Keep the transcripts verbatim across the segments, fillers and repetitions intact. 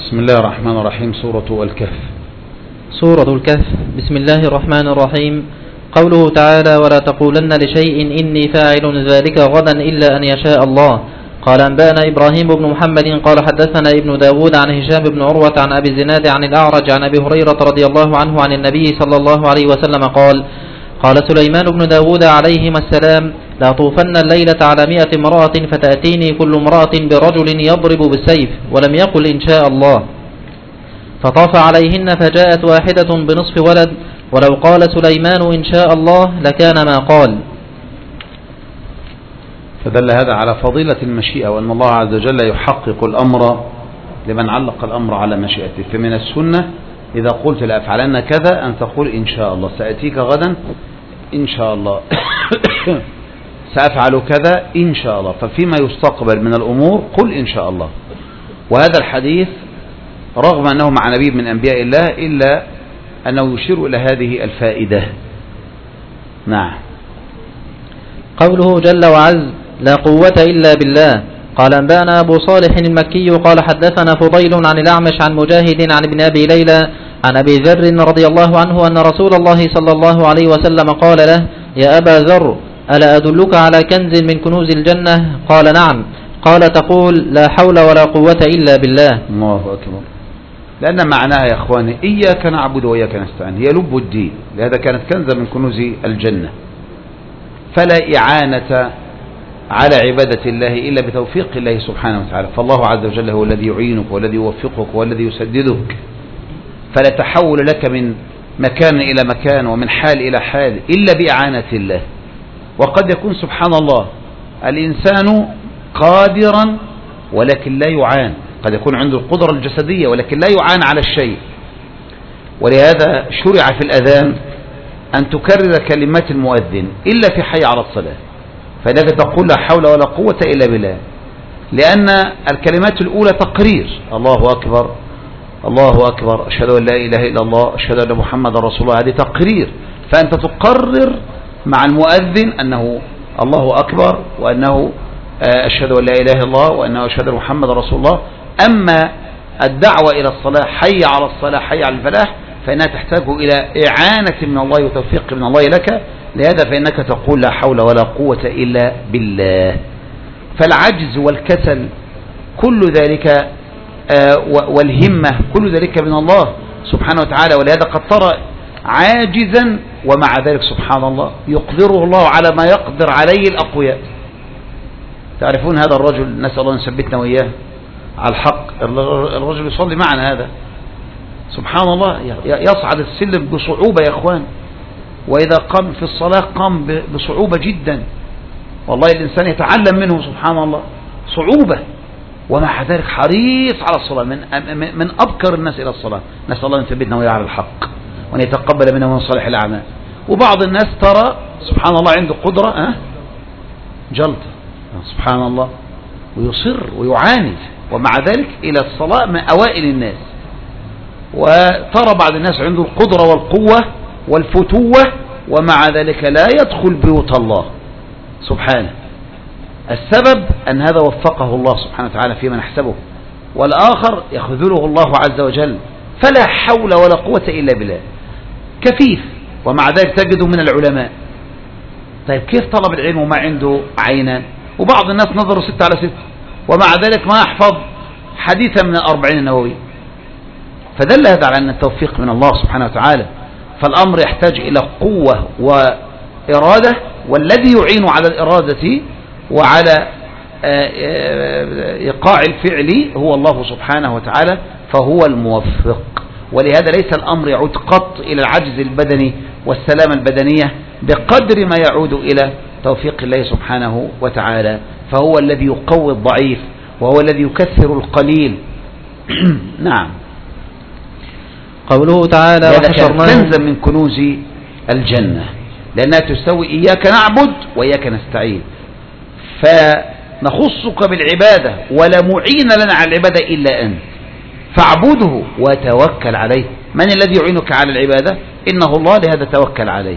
بسم الله الرحمن الرحيم. سورة الكهف. سورة الكهف. بسم الله الرحمن الرحيم. قوله تعالى: ولا تقولن لشيء إني فاعل ذلك غدا إلا أن يشاء الله. قال أنبأنا إبراهيم بن محمد قال حدثنا ابن داود عن هشام بن عروة عن أبي الزناد عن الأعرج عن أبي هريرة رضي الله عنه عن النبي صلى الله عليه وسلم قال: قال سليمان بن داود عليهما السلام: لا طوفن الليلة على مئة امرأة فتأتيني كل امرأة برجل يضرب بالسيف، ولم يقل إن شاء الله. فطاف عليهن فجاءت واحدة بنصف ولد، ولو قال سليمان إن شاء الله لكان ما قال. فدل هذا على فضيلة المشيئة، وأن الله عز وجل يحقق الأمر لمن علق الأمر على مشيئته. فمن السنة إذا قلت لأفعلن كذا أن تقول إن شاء الله، سأتيك غدا إن شاء الله، سأفعل كذا إن شاء الله. ففيما يستقبل من الأمور قل إن شاء الله. وهذا الحديث رغم أنه مع نبي من أنبياء الله إلا أنه يشير إلى هذه الفائدة. نعم. قوله جل وعز: لا قوة إلا بالله. قال أنبأنا أبو صالح المكي قال حدثنا فضيل عن الأعمش عن مجاهد عن ابن أبي ليلى عن أبي ذر رضي الله عنه أن رسول الله صلى الله عليه وسلم قال له: يا أبا ذر، ألا أدلك على كنز من كنوز الجنة؟ قال: نعم. قال: تقول لا حول ولا قوة إلا بالله. الله أكبر. لأن معناها يا أخواني إياك نعبد وإياك نستعين، هي لب الدين، لهذا كانت كنزا من كنوز الجنة. فلا إعانة على عبادة الله إلا بتوفيق الله سبحانه وتعالى. فالله عز وجل هو الذي يعينك والذي يوفقك والذي يسددك، فلا تحول لك من مكان إلى مكان ومن حال إلى حال إلا بإعانة الله. وقد يكون سبحان الله الإنسان قادرا ولكن لا يعان، قد يكون عنده القدرة الجسدية ولكن لا يعان على الشيء. ولهذا شرع في الأذان أن تكرر كلمات المؤذن إلا في حي على الصلاة، فإنك تقول لا حول ولا قوة إلا بالله، لأن الكلمات الأولى تقرير: الله أكبر الله أكبر، أشهد أن لا إله إلا الله، أشهد أن محمد رسول الله. هذه تقرير، فأنت تقرر مع المؤذن أنه الله أكبر وأنه أشهد أن لا إله إلا الله وأنه أشهد أن محمد رسول الله. أما الدعوة إلى الصلاة حي على الصلاة حي على الفلاح فإنها تحتاج إلى إعانة من الله وتوفيق من الله لك، لهذا فإنك تقول لا حول ولا قوة إلا بالله. فالعجز والكسل كل ذلك والهمة كل ذلك من الله سبحانه وتعالى. ولهذا قد ترى عاجزا ومع ذلك سبحان الله يقدره الله على ما يقدر عليه الأقوياء. تعرفون هذا الرجل، نسأل الله أن يثبتنا وإياه على الحق، الرجل يصلي معنا هذا سبحان الله يصعد السلم بصعوبة يا أخوان، وإذا قام في الصلاة قام بصعوبة جدا، والله الإنسان يتعلم منه سبحان الله صعوبة، ومع ذلك حريص على الصلاة، من من أبكر الناس إلى الصلاة. نسأل الله أن يثبتنا وإياه على الحق وأن يتقبل منا من صالح الأعمال. وبعض الناس ترى سبحان الله عنده قدرة أه؟ جلطة سبحان الله ويصر ويعاند، ومع ذلك إلى الصلاة من أوائل الناس. وترى بعض الناس عنده القدرة والقوة والفتوة ومع ذلك لا يدخل بيوت الله سبحانه. السبب أن هذا وفقه الله سبحانه وتعالى فيما نحسبه، والآخر يخذله الله عز وجل، فلا حول ولا قوة إلا بالله. كفيف ومع ذلك تجده من العلماء. طيب كيف طلب العلم وما عنده عينان؟ وبعض الناس نظروا ستة على ستة ومع ذلك ما يحفظ حديثا من الأربعين النووي. فدل هذا على أن التوفيق من الله سبحانه وتعالى. فالأمر يحتاج إلى قوة وإرادة، والذي يعين على الإرادة وعلى إيقاع الفعل هو الله سبحانه وتعالى، فهو الموفق. ولهذا ليس الأمر يعود قط إلى العجز البدني والسلامة البدنية بقدر ما يعود إلى توفيق الله سبحانه وتعالى، فهو الذي يقوي الضعيف وهو الذي يكثر القليل. نعم. قوله تعالى: وحشرناهم كنزا من كنوز الجنة، لأنها تستوي إياك نعبد وإياك نستعين. فنخصك بالعبادة ولا معين لنا على العبادة إلا أنت، فاعبده وتوكل عليه. من الذي يعينك على العبادة؟ إنه الله، لهذا توكل عليه.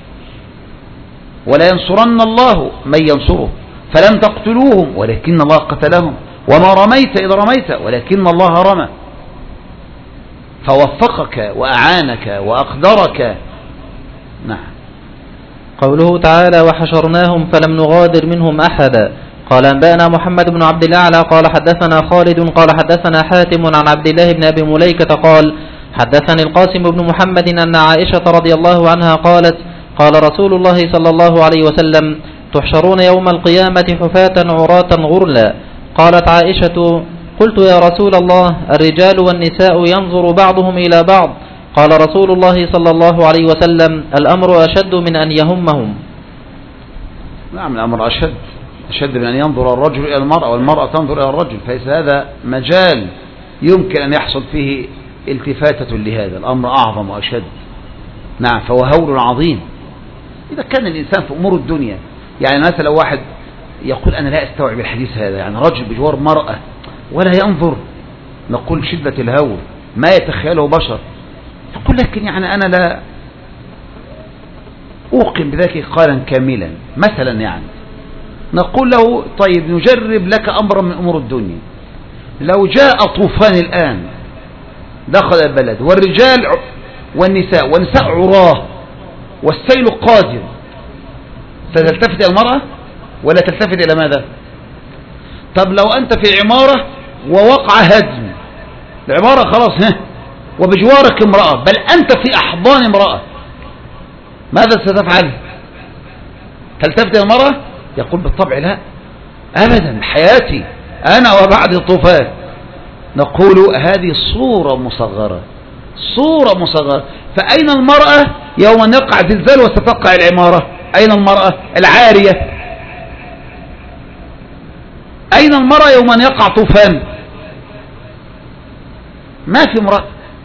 ولا ينصرن الله من ينصره، فلم تقتلوهم ولكن الله قتلهم، وما رميت إذ رميت ولكن الله رمى. فوفقك وأعانك وأقدرك. نعم. قوله تعالى وحشرناهم فلم نغادر منهم أحدا. قال أنبأنا محمد بن عبد الأعلى قال حدثنا خالد قال حدثنا حاتم عن عبد الله بن أبي مليكة قال حدثني القاسم بن محمد أن عائشة رضي الله عنها قالت قال رسول الله صلى الله عليه وسلم تحشرون يوم القيامة حفاة عراة غرلا. قالت عائشة قلت يا رسول الله الرجال والنساء ينظر بعضهم إلى بعض. قال رسول الله صلى الله عليه وسلم الأمر أشد من أن يهمهم. نعم الأمر أشد أشد من أن ينظر الرجل إلى المرأة والمرأة تنظر إلى الرجل، فليس هذا مجال يمكن أن يحصل فيه التفاتة لهذا الأمر، أعظم وأشد. نعم فهو هول عظيم. إذا كان الإنسان في أمور الدنيا، يعني مثلا لو واحد يقول أنا لا أستوعب الحديث هذا، يعني رجل بجوار مرأة ولا ينظر، نقول شدة الهول ما يتخيله بشر. يقول لكن يعني أنا لا أوقن بذلك قالا كاملا مثلا، يعني نقول له طيب نجرب لك أمرا من أمور الدنيا. لو جاء طوفان الآن دخل البلد والرجال والنساء والنساء عراه والسيل قادم، ستلتفت إلى المرأة ولا تلتفت إلى ماذا؟ طب لو أنت في عمارة ووقع هدم العمارة خلاص ها وبجوارك امرأة، بل أنت في أحضان امرأة، ماذا ستفعل؟ تلتفت إلى المرأة؟ يقول بالطبع لا أبدا، حياتي أنا وبعد الطوفان. نقول هذه صورة مصغرة، صورة مصغرة. فأين المرأة يوم يقع زلزال وستقع العمارة؟ أين المرأة العارية؟ أين المرأة يوم أن يقع طوفان؟ ما في امرأة،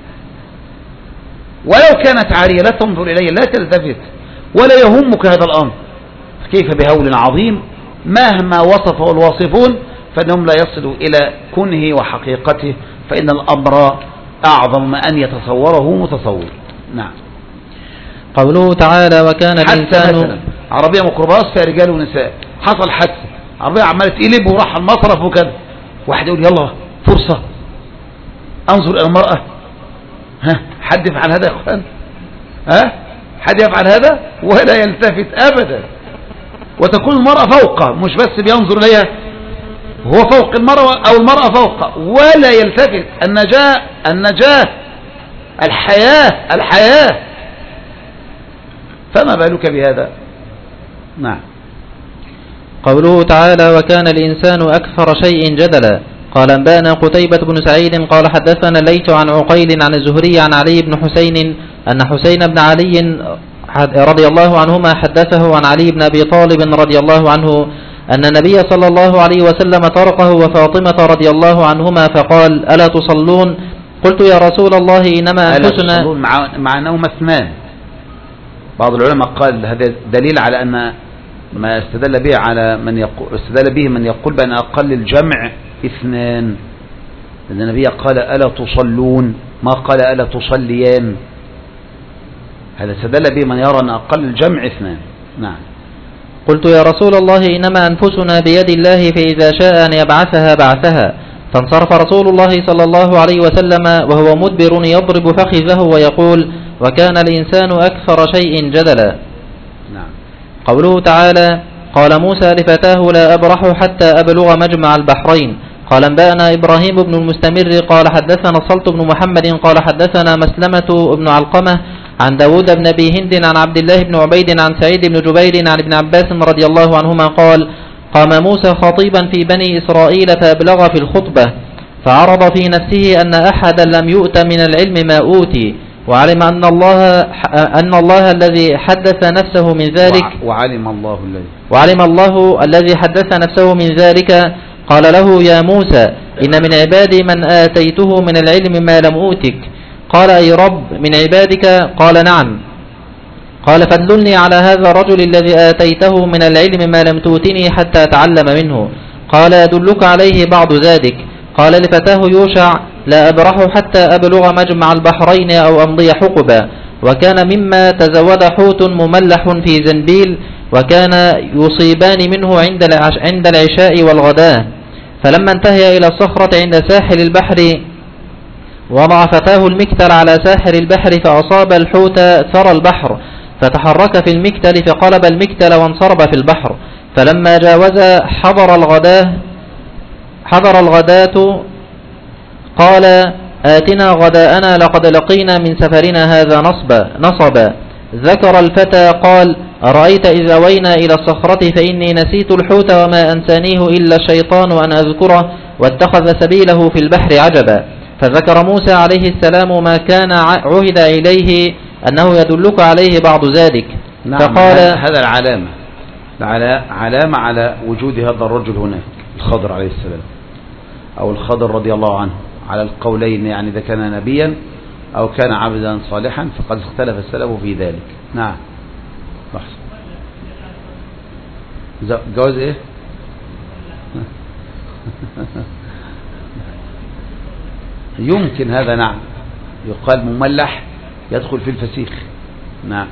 ولو كانت عارية لا تنظر إليه، لا تلتفت ولا يهمك هذا الأمر. كيف بهول عظيم مهما وصفه الواصفون فإنهم لا يصلوا إلى كنه وحقيقته، فإن الأمر أعظم ما أن يتصوره متصور. نعم. قوله تعالى وكان الإنسان عربية ميكروباص فيها رجال ونساء، حصل حادثة عربية عمالة تقلب وراح المصرف وكذا، واحد يقول يلا فرصة انظر إلى المرأة. ها حد يفعل هذا يا اخوان؟ ها حد يفعل هذا؟ ولا يلتفت أبدا. وتكون المرأة فوقه، مش بس بينظر إليها، هو فوق المرأة أو المرأة فوقه ولا يلتفت. النجاة النجاة الحياة الحياة، فما بالك بهذا؟ نعم. قوله تعالى وكان الإنسان أكثر شيء جدلا. قال أنبأنا قتيبة بن سعيد قال حدثنا الليث عن عقيل عن الزهري عن علي بن حسين أن حسين بن علي رضي الله عنهما حدثه عن علي بن أبي طالب رضي الله عنه أن النبي صلى الله عليه وسلم طرقه وفاطمة رضي الله عنهما فقال ألا تصلون؟ قلت يا رسول الله إنما أنفسنا. ألا تصلون مع, مع أنه اثنان. بعض العلماء قال هذا دليل على أن ما استدل به على من يقول استدل به من يقول بأن أقل الجمع اثنان، لأن النبي قال ألا تصلون ما قال ألا تصليان. هذا استدل به من يرى أن أقل الجمع اثنان. نعم. قلت يا رسول الله إنما أنفسنا بيد الله فإذا شاء أن يبعثها بعثها. فانصرف رسول الله صلى الله عليه وسلم وهو مدبر يضرب فخذه ويقول وكان الإنسان أكثر شيء جدلا. نعم. قوله تعالى قال موسى لفتاه لا أبرح حتى أبلغ مجمع البحرين. قال أنبأنا إبراهيم بن المستمر قال حدثنا الصلت بن محمد قال حدثنا مسلمة بن علقمة عن داود بن أبي هند عن عبد الله بن عبيد عن سعيد بن جبير عن ابن عباس رضي الله عنهما قال قام موسى خطيبا في بني إسرائيل فأبلغ في الخطبة فعرض في نفسه أن أحدا لم يؤت من العلم ما أوتي، وعلم أن الله أن الله الذي حدث نفسه من ذلك وعلم الله الذي وعلم الله الذي حدث نفسه من ذلك قال له يا موسى إن من عبادي من آتيته من العلم ما لم أوتك. قال أي رب من عبادك؟ قال نعم. قال فادلني على هذا الرجل الذي آتيته من العلم ما لم تؤتني حتى أتعلم منه. قال أدلك عليه بعض ذلك. قال لفتاه يوشع لا أبرح حتى أبلغ مجمع البحرين أو أمضي حقبا. وكان مما تزود حوت مملح في زنبيل وكان يصيبان منه عند العشاء والغداء. فلما انتهي إلى الصخرة عند ساحل البحر وضع فتاه المكتل على ساحر البحر فأصاب الحوت ثرى البحر فتحرك في المكتل فقلب المكتل وانصرب في البحر. فلما جاوز حضر الغداة حضر الغداة قال آتنا غداءنا لقد لقينا من سفرنا هذا نصبا نصبا. ذكر الفتى قال أرأيت إذا أوينا إلى الصخرة فإني نسيت الحوت وما أنسانيه إلا الشيطان أن أذكره واتخذ سبيله في البحر عجبا. فذكر موسى عليه السلام ما كان عهد إليه أنه يدلك عليه بعض ذلك. نعم، فقال هذا العلامة علامة على وجود هذا الرجل هناك، الخضر عليه السلام أو الخضر رضي الله عنه، على القولين، يعني إذا كان نبيا أو كان عبدا صالحا، فقد اختلف السلف في ذلك. نعم. جواز إيه؟ يمكن هذا، نعم، يقال مملح يدخل في الفسيخ. نعم.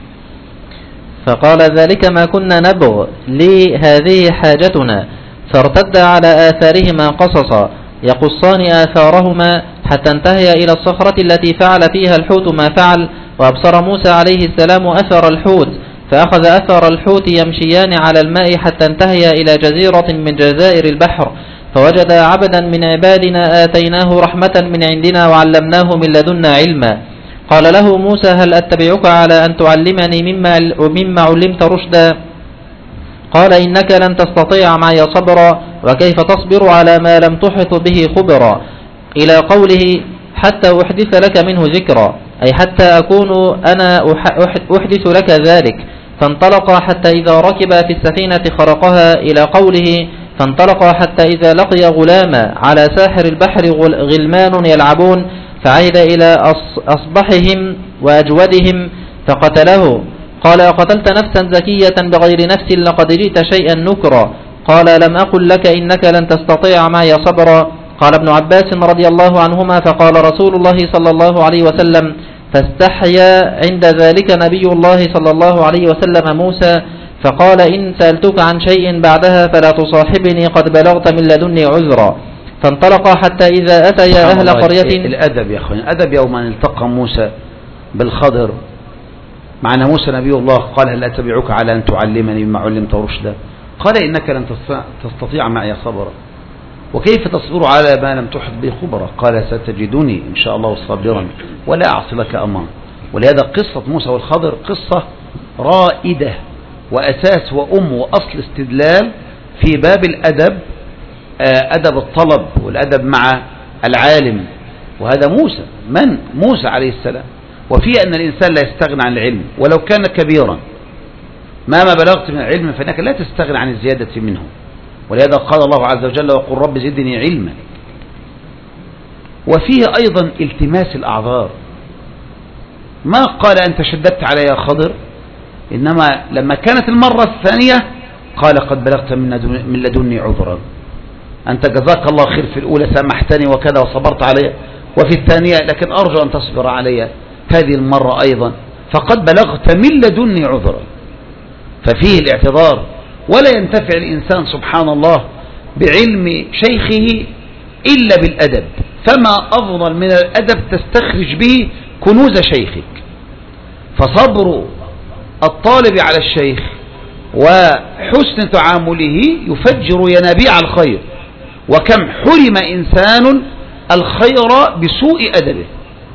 فقال ذلك ما كنا نبغ لي هذه حاجتنا. فارتد على آثارهما قصصا يقصان آثارهما حتى انتهي إلى الصخرة التي فعل فيها الحوت ما فعل. وأبصر موسى عليه السلام أثر الحوت فأخذ أثر الحوت يمشيان على الماء حتى انتهي إلى جزيرة من جزائر البحر فوجد عبدا من عبادنا آتيناه رحمة من عندنا وعلمناه من لدنا علما. قال له موسى هل أتبعك على أن تعلمني مما, مما علمت رشدا؟ قال إنك لن تستطيع معي صبرا وكيف تصبر على ما لم تحط به خبرا، إلى قوله حتى أحدث لك منه ذكرا، أي حتى أكون أنا أحدث لك ذلك. فانطلق حتى إذا ركب في السفينة خرقها، إلى قوله فانطلق حتى إذا لقي غلاما على ساحر البحر غلمان يلعبون فعيد إلى أصبحهم وأجودهم فقتله. قال قتلت نفسا زكية بغير نفس لقد جئت شيئا نكرا. قال لم أقل لك إنك لن تستطيع معي صبرا. قال ابن عباس رضي الله عنهما فقال رسول الله صلى الله عليه وسلم فاستحيا عند ذلك نبي الله صلى الله عليه وسلم موسى فقال إن سألتك عن شيء بعدها فلا تصاحبني قد بلغت من لدني عذرا. فانطلق حتى إذا أتيا أهل قرية. الأدب يا أخوان، الأدب يوم أن التقى موسى بالخضر، معنى موسى نبي الله قال هل أتبعك على أن تعلمني مما علمت رشدا؟ قال إنك لن تستطيع معي صبرا وكيف تصبر على ما لم تحط به خبرا؟ قال ستجدني إن شاء الله صابرا ولا أعصي لك أمرا. ولهذا قصة موسى والخضر قصة رائدة وأساس وأم وأصل استدلال في باب الأدب، أدب الطلب والأدب مع العالم. وهذا موسى، من؟ موسى عليه السلام. وفيه أن الإنسان لا يستغنى عن العلم ولو كان كبيرا، ما ما بلغت من العلم فإنك لا تستغنى عن الزيادة منه. ولهذا قال الله عز وجل وقل رب زدني علما. وفيه أيضا التماس الأعذار، ما قال أنت شددت علي يا خضر، إنما لما كانت المرة الثانية قال قد بلغت من لدني عذرا، أنت جزاك الله خير في الأولى سامحتني وكذا وصبرت علي، وفي الثانية لكن أرجو أن تصبر علي هذه المرة أيضا فقد بلغت من لدني عذرا. ففيه الاعتذار. ولا ينتفع الإنسان سبحان الله بعلم شيخه إلا بالأدب، فما أفضل من الأدب تستخرج به كنوز شيخك. فصبر الطالب على الشيخ وحسن تعامله يفجر ينابيع الخير، وكم حرم إنسان الخير بسوء أدبه،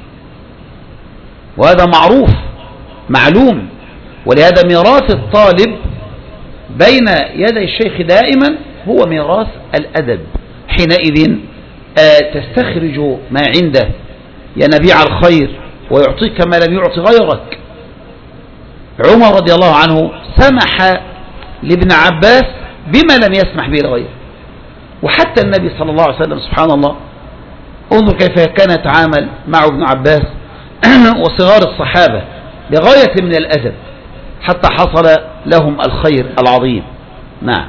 وهذا معروف معلوم. ولهذا ميراث الطالب بين يدي الشيخ دائما هو ميراث الأدب. حينئذ تستخرج ما عنده ينابيع الخير ويعطيك ما لم يعطي غيرك. عمر رضي الله عنه سمح لابن عباس بما لم يسمح به الغير، وحتى النبي صلى الله عليه وسلم سبحان الله انظر كيف كان يتعامل مع ابن عباس وصغار الصحابة بغاية من الأدب حتى حصل لهم الخير العظيم. نعم.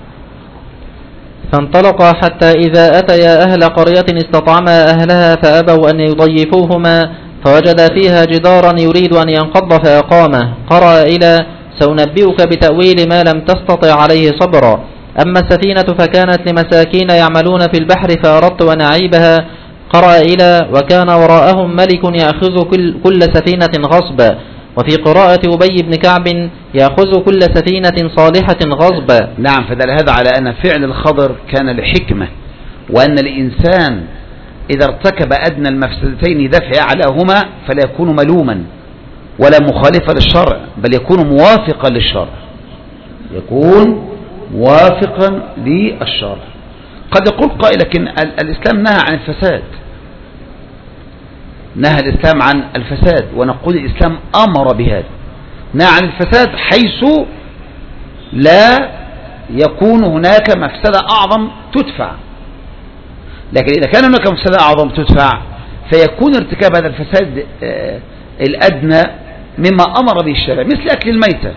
فانطلق حتى إذا أتيا أهل قرية استطعما أهلها فأبوا أن يضيفوهما فوجدا فيها جدارا يريد أن ينقض فأقامه. قرأ إلى سأنبئك بتأويل ما لم تستطع عليه صبرا. أما السفينة فكانت لمساكين يعملون في البحر فأردت أن أعيبها. قرأ إلى وكان وراءهم ملك يأخذ كل, كل سفينة غصبا، وفي قراءة أبي بن كعب يأخذ كل سفينة صالحة غصبا. نعم، فدل هذا على أن فعل الخضر كان لحكمة، وأن الإنسان إذا ارتكب أدنى المفسدتين دفع أعلاهما فلا يكون ملوما ولا مخالفا للشرع، بل يكون موافقا للشرع، يكون موافقا للشرع. قد يقول قائل لكن الإسلام نهى عن الفساد، نهى الإسلام عن الفساد، ونقول الإسلام أمر بهذا، نهى عن الفساد حيث لا يكون هناك مفسدة أعظم تدفع. لكن إذا كان هناك مفسدة أعظم تدفع فيكون ارتكاب هذا الفساد الأدنى مما أمر به الشرع، مثل أكل الميتة،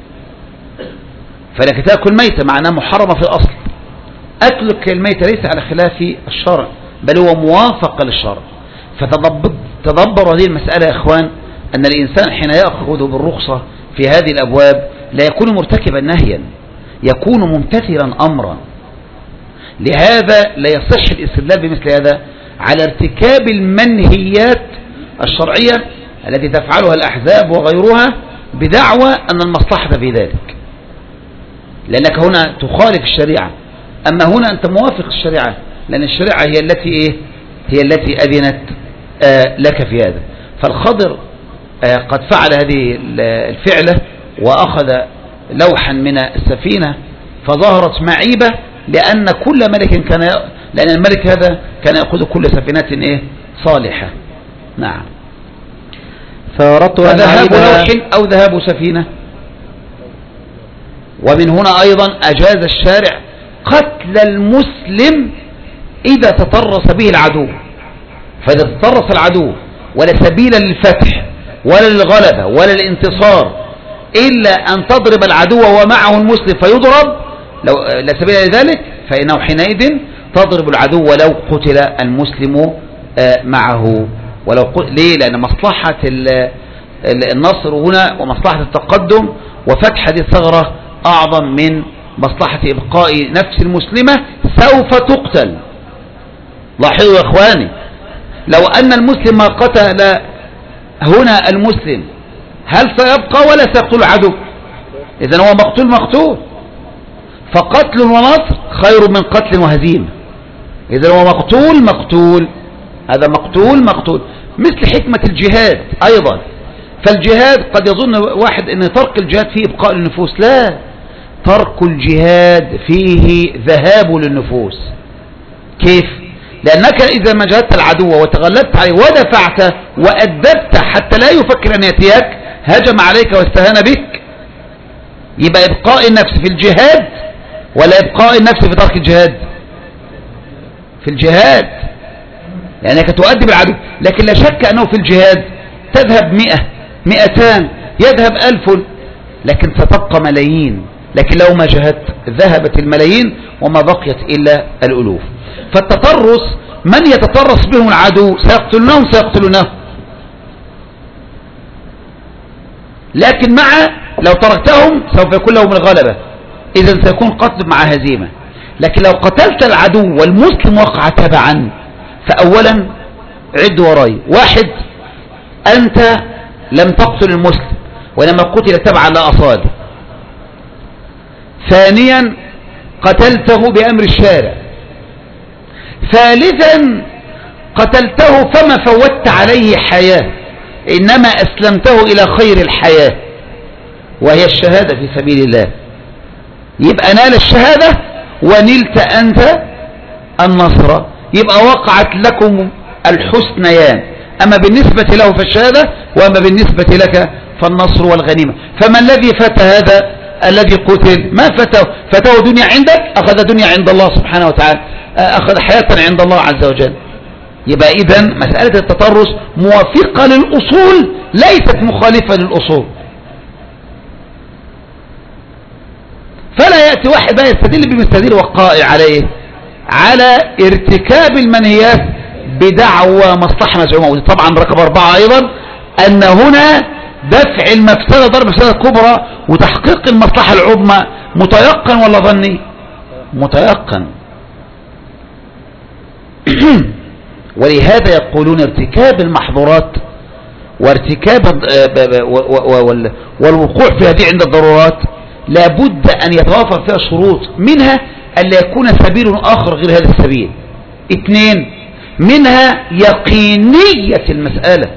فلك تأكل ميتة معناه محرمة في الأصل. أكلك الميتة ليس على خلاف الشرع بل هو موافق للشرع. فتدبر هذه المسألة يا إخوان، أن الإنسان حين يأخذ بالرخصة في هذه الأبواب لا يكون مرتكبا نهيا، يكون ممتثلا أمرا. لهذا لا يصح الاستدلال بمثل هذا على ارتكاب المنهيات الشرعية التي تفعلها الأحزاب وغيرها بدعوى أن المصلحة في ذلك، لأنك هنا تخالف الشريعة. أما هنا أنت موافق الشريعة، لأن الشريعة هي التي إيه؟ هي التي أذنت آه لك في هذا. فالخضر آه قد فعل هذه الفعلة وأخذ لوحا من السفينة فظهرت معيبة، لأن كل ملك كان ي... لأن الملك هذا كان يأخذ كل سفينة إيه؟ صالحة. نعم. فذهاب لوح أو ذهاب سفينة. ومن هنا أيضا أجاز الشارع قتل المسلم إذا تطرس به العدو. فإذا تطرس العدو ولا سبيل للفتح ولا للغلبة ولا للانتصار إلا أن تضرب العدو ومعه المسلم فيضرب، لو لا سبيل لذلك فإنه حينئذ تضرب العدو ولو قتل المسلم معه. ولو قتل. ليه؟ لأن مصلحة النصر هنا ومصلحة التقدم وفتح هذه الثغرة أعظم من مصلحة إبقاء نفس المسلمة سوف تقتل. لاحظوا يا إخواني، لو أن المسلم ما قتل هنا المسلم هل سيبقى ولا سيقتل العدو؟ إذن هو مقتول مقتول، فقتل ونصر خير من قتل وهزيمة. إذن هو مقتول مقتول، هذا مقتول مقتول. مثل حكمة الجهاد أيضا. فالجهاد قد يظن واحد أن ترك الجهاد فيه إبقاء للنفوس، لا، ترك الجهاد فيه ذهاب للنفوس. كيف؟ لأنك إذا ما جاهدت العدو وتغلبت عليه ودفعت وأدبت حتى لا يفكر أن يأتيك هجم عليك واستهان بك، يبقى إبقاء النفس في الجهاد ولا إبقاء النفس في ترك الجهاد؟ في الجهاد، لأنك تؤدب العدو. لكن لا شك أنه في الجهاد تذهب مئة مئتان يذهب ألف، لكن ستبقى ملايين. لكن لو ما جهدت ذهبت الملايين وما بقيت إلا الألوف. فالتطرس من يتطرس بهم العدو سيقتلونهم سيقتلونه، لكن مع لو تركتهم سوف يكون لهم الغلبة، إذن سيكون قتل مع هزيمة. لكن لو قتلت العدو والمسلم وقع تبعا، فأولا عد وراي، واحد أنت لم تقتل المسلم وإنما قتل تبعا لا أصاد. ثانيا قتلته بأمر الشارع. ثالثا قتلته فما فوت عليه حياة، إنما أسلمته إلى خير الحياة وهي الشهادة في سبيل الله. يبقى نال الشهادة ونلت أنت النصر، يبقى وقعت لكم الحسنيان، أما بالنسبة له فالشهادة وأما بالنسبة لك فالنصر والغنيمة. فما الذي فات هذا الذي قتل؟ ما فاته، فاته دنيا عندك، أخذ دنيا عند الله سبحانه وتعالى، أخذ حياة عند الله عز وجل. يبقى إذن مسألة التطرس موافقة للأصول ليست مخالفة للأصول. فلا يأتي واحد بقى يستدل بمستدل وقائع عليه على ارتكاب المنهيات بدعوى مصلحة مزعومة. طبعا رقم أربعة أيضا أن هنا دفع المفسدة ضرب المفسدة الكبرى وتحقيق المصلحة العظمى متيقن ولا ظني؟ متيقن. ولهذا يقولون ارتكاب المحظورات وارتكاب والوقوع في هذه عند الضرورات لابد أن يتوافر فيها شروط، منها أن لا يكون سبيل آخر غير هذا السبيل. اثنين، منها يقينية المسألة.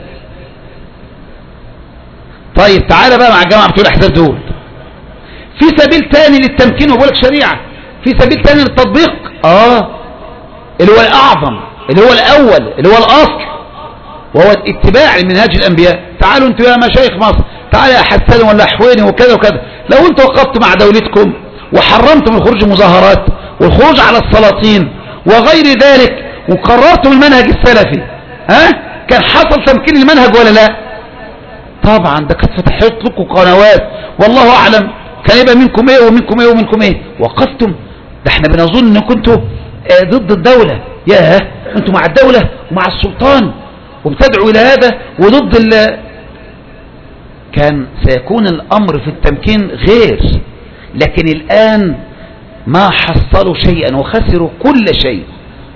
طيب تعالى بقى مع الجماعة بتوع الأحزاب دول، في سبيل تاني للتمكين وبقول لك شريعة، في سبيل تاني للتطبيق، اه اللي هو الأعظم، اللي هو الأول، اللي هو الأصل، وهو اتباع منهاج الأنبياء. تعالوا انتوا يا مشايخ مصر، تعالوا يا حسان ولا حويني وكذا وكذا، لو انتوا وقفتوا مع دولتكم وحرمتم الخروج مظاهرات والخروج على السلاطين وغير ذلك وقررتم المنهج السلفي، ها كان حصل تمكين المنهج ولا لا؟ طبعا ده كانت فتحت لكم قنوات والله اعلم كان يبقى منكم ايه ومنكم ايه ومنكم ايه. وقفتم، ده احنا بنظن ان كنتوا اه ضد الدولة، ياه انتوا مع الدولة ومع السلطان وبتدعوا الى هذا وضد ال كان سيكون الامر في التمكين غير. لكن الان ما حصلوا شيئا وخسروا كل شيء.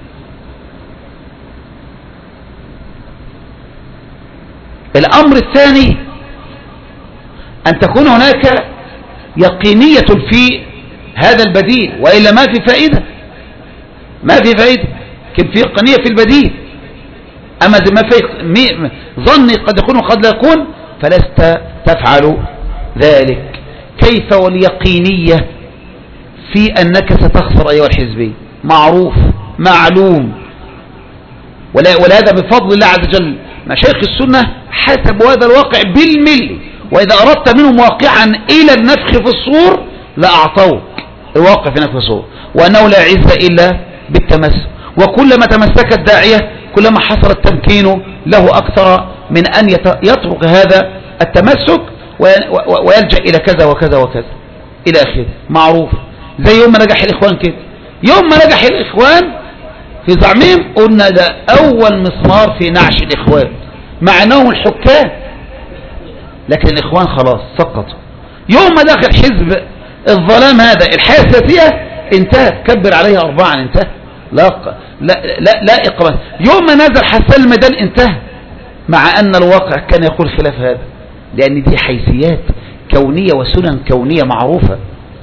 الامر الثاني ان تكون هناك يقينية في هذا البديل، وإلا ما في فائدة، ما في فائدة. كان في يقينية في البديل، أما ما في ظني قد يكون وقد لا يكون فلست تفعل ذلك. كيف واليقينية في أنك ستخسر أيها الحزبي؟ معروف معلوم، ولهذا بفضل الله عز وجل مشايخ السنة حسبوا هذا الواقع بالملي، وإذا أردت منهم واقعا إلى النفخ في الصور لأعطوك الواقع في نفخ الصور، وأنه لا عز إلا بالتمسك. وكلما تمسك الداعية كلما حصل التمكين له أكثر من أن يترك هذا التمسك ويلجأ إلى كذا وكذا وكذا إلى آخره. معروف زي يوم ما نجح الإخوان كده، يوم ما نجح الإخوان في زعمهم قلنا ده أول مسمار في نعش الإخوان، مع أنهم الحكام، لكن الإخوان خلاص سقطوا. يوم ما دخل حزب الظلام هذا الحياة السياسية انتهت، كبر عليها أربعا انتهى، لا لا لا, لا إقامة. يوم ما نزل حسان الميدان انتهى، مع أن الواقع كان يقول خلاف هذا، لأن دي حيثيات كونية وسنن كونية معروفة.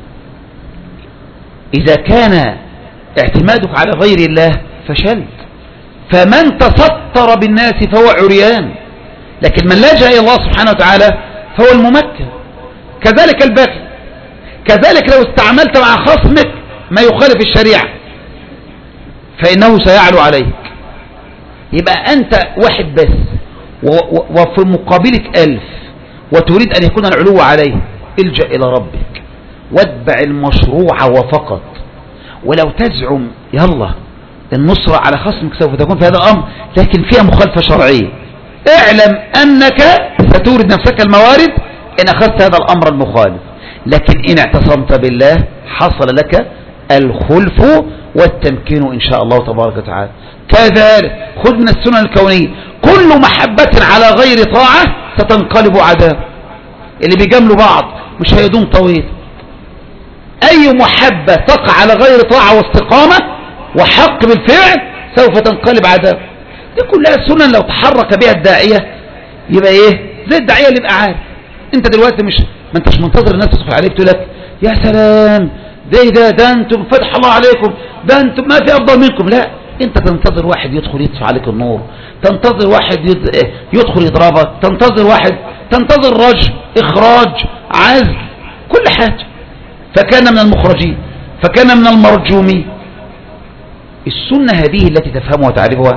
إذا كان اعتمادك على غير الله فشلت، فمن تستر بالناس فهو عريان، لكن من لجأ إلى الله سبحانه وتعالى فهو الممكن. كذلك الباقي، كذلك لو استعملت مع خصمك ما يخالف الشريعة فإنه سيعلو عليك. يبقى أنت واحد بس وفي مقابلك ألف وتريد أن يكون العلو عليه، الجأ إلى ربك واتبع المشروع وفقط. ولو تزعم يلا النصرة على خصمك سوف تكون في هذا الأمر لكن فيها مخالفة شرعية، اعلم أنك ستورد نفسك الموارد إن أخذت هذا الأمر المخالف. لكن إن اعتصمت بالله حصل لك الخلف والتمكين إن شاء الله تبارك وتعالى. كذلك خذ من السنن الكونية، كل محبة على غير طاعة ستنقلب عذاب. اللي بيجاملوا بعض مش هيدوم طويل. أي محبة تقع على غير طاعة واستقامة وحق بالفعل سوف تنقلب عذاب. دي كلها سنن لو تحرك بها الداعية يبقى ايه زي الداعية اللي يبقى عارف. انت دلوقتي مش ما انتش منتظر الناس تدخل عليك تقول لك يا سلام ده ده ده انتم فتح الله عليكم، ده انتم ما في افضل منكم. لا، انت تنتظر واحد يدخل يدفع عليك النور، تنتظر واحد يدخل يضربك، تنتظر واحد، تنتظر رجم، اخراج، عزل، كل حاجة. فكان من المخرجين، فكان من المرجومين. السنة هذه التي تفهمها وتعرفها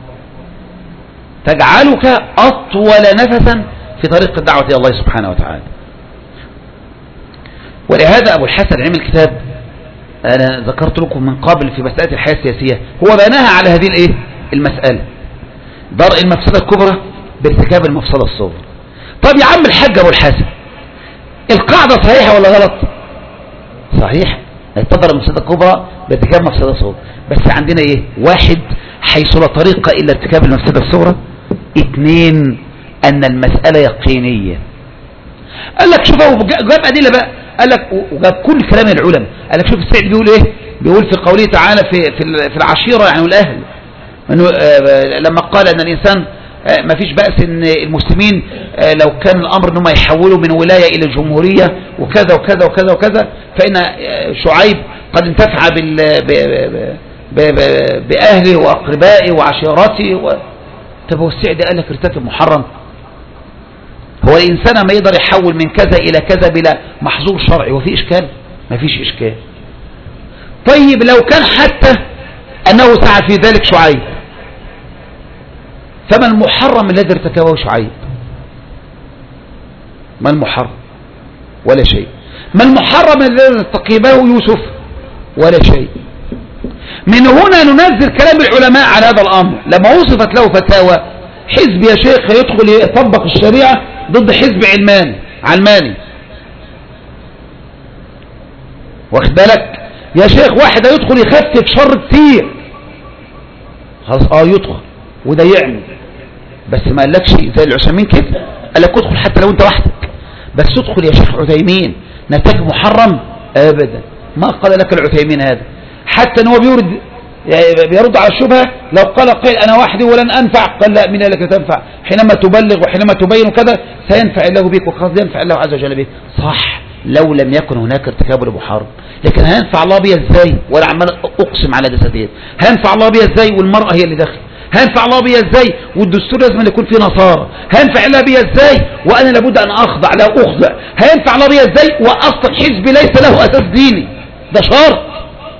تجعلك أطول نفسا في طريق الدعوة إلى الله سبحانه وتعالى. ولهذا أبو الحسن عمل كتاب أنا ذكرت لكم من قبل في مسألة الحياة السياسية، هو بناها على هذه الإيه؟ المسألة، درء المفسدة الكبرى بارتكاب المفسدة الصغرى. طب يا عم الحاج أبو الحسن، القاعدة صحيحة ولا غلط؟ صحيح، تضر المفسدة الكبرى بارتكاب مفسدة صغرى، بس عندنا إيه؟ واحد، حيث لا طريق إلا ارتكاب المفسدة الصغرى. اثنين، أن المسألة يقينية. قال لك شوف، جاب أدلة بقى، قال لك وجاب كل كلام العلماء. قال لك شوف السعد بيقول ايه، بيقول في قوله تعالى في في العشيرة يعني الأهل، لما قال أن الإنسان ما فيش بأس ان المسلمين لو كان الامر انهم يحولوا من ولاية الى جمهورية وكذا وكذا وكذا وكذا، فإن شعيب قد انتفع بأهله وأقربائه وعشيرته و... طب هو السعد قال لك ارتكب محرم؟ هو الإنسان ما يقدر يحول من كذا إلى كذا بلا محظور شرعي وفي إشكال؟ ما فيش إشكال. طيب لو كان حتى أنه سعى في ذلك شعيب، فما المحرم الذي ارتكبه شعيب؟ ما المحرم؟ ولا شيء. ما المحرم الذي ارتكبه يوسف؟ ولا شيء. من هنا ننزل كلام العلماء على هذا الأمر. لما وصفت له فتاوى حزب يا شيخ يدخل يطبق الشريعة ضد حزب علماني علماني، واخد بالك يا شيخ؟ واحد يدخل يخفف شر كتير، خلاص اه يدخل وده يعمل، بس ما قالكش زي العثيمين كده، قال لك ادخل حتى لو انت وحدك، بس ادخل يا شيخ عثيمين نتاج محرم ابدا، ما قال لك العثيمين هذا. حتى ان هو بيورد بيرد على الشبهة، لو قال قيل انا وحدي ولن انفع، قال لا، من لك تنفع؟ حينما تبلغ وحينما تبين كذا سينفع الله بك، وقد ينفع الله عز وجل بك. صح لو لم يكن هناك ارتكاب لمحرم، لكن هينفع الله بيها ازاي وانا عمال اقسم على جسدين؟ هينفع الله بيها ازاي والمرأة هي اللي داخل؟ هينفع الله بيها ازاي والدستور لازم أن يكون فيه نصارى؟ هينفع الله بيها ازاي وانا لابد ان اخضع لا اخضع؟ هينفع الله بيها ازاي واصلا حزبي ليس له اساس ديني؟ ده شرط.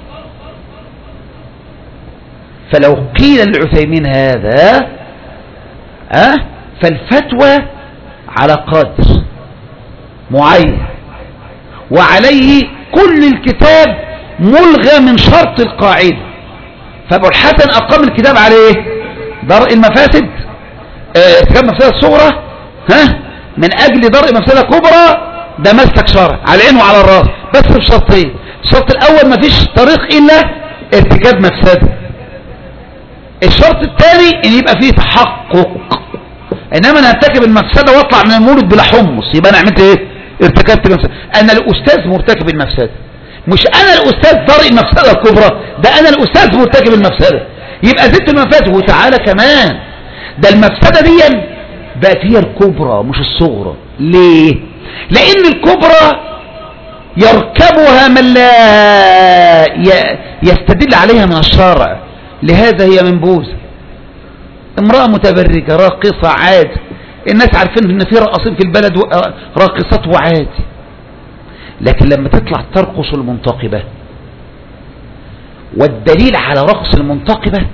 فلو قيل للعثيمين هذا أه فالفتوى على قدر معين، وعليه كل الكتاب ملغى من شرط القاعدة. فابو الحسن أقام الكتاب على ايه؟ درء المفاسد، ارتكاب اه مفسدة صغرى ها من أجل درء مفسدة كبرى، ده مسلك شرع على العين وعلى الراس، بس بشرطين. الشرط الأول مفيش طريق إلا ارتكاب مفسدة. الشرط الثاني ان يبقى فيه تحقق، انما انا ارتكب المفسده واطلع من المولد بلا حمص يبقى انا عملت ايه؟ ارتكبت مفسده. انا الاستاذ مرتكب المفسده، مش انا الاستاذ درء المفسده الكبرى، ده انا الاستاذ مرتكب المفسده، يبقى زدت المفاسد. وتعالى كمان ده المفسده دي بقت هي الكبرى مش الصغرى. ليه؟ لان الكبرى يركبها من لا يستدل عليها من الشرع، لهذا هي منبوذة. امرأة متبرجة راقصة عادي، الناس عارفين ان في راقصين في البلد راقصات وعادي، لكن لما تطلع ترقص المنتقبة، والدليل على رقص المنتقبة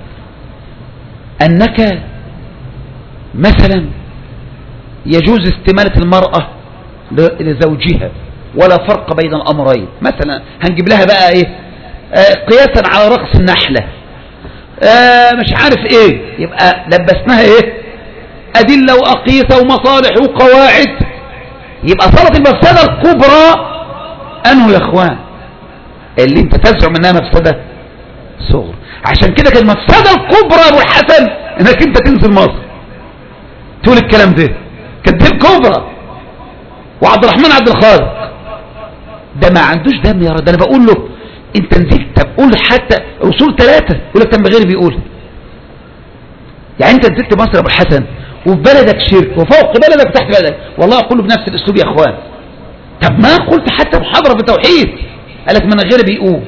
انك مثلا يجوز استمالة المرأة لزوجها ولا فرق بين الامرين. مثلا هنجيب لها بقى ايه آه قياسا على رقص النحلة، آه مش عارف ايه، يبقى لبسناها ايه؟ ادلة واقيسة ومصالح وقواعد، يبقى صارت المفسدة الكبرى انه يا اخوان اللي انت تزعم انها مفسدة صغر. عشان كده كان المفسدة الكبرى ابو الحسن انك انت تنزل مصر تقول الكلام ده، كانت دي الكبرى. وعبد الرحمن عبد الخالق ده ما عندوش دم يا رب، ده انا بقول له انت نزلت، طب قول حتى اصول ثلاثة يقول لك تم غير بيقول، يعني انت نزلت مصر ابو الحسن وفي بلدك شرك وفوق بلدك وتحت بلدك، والله اقول له بنفس الاسلوب يا اخوان. طب ما قلت حتى محاضرة في التوحيد، قال لك من غير بيقول.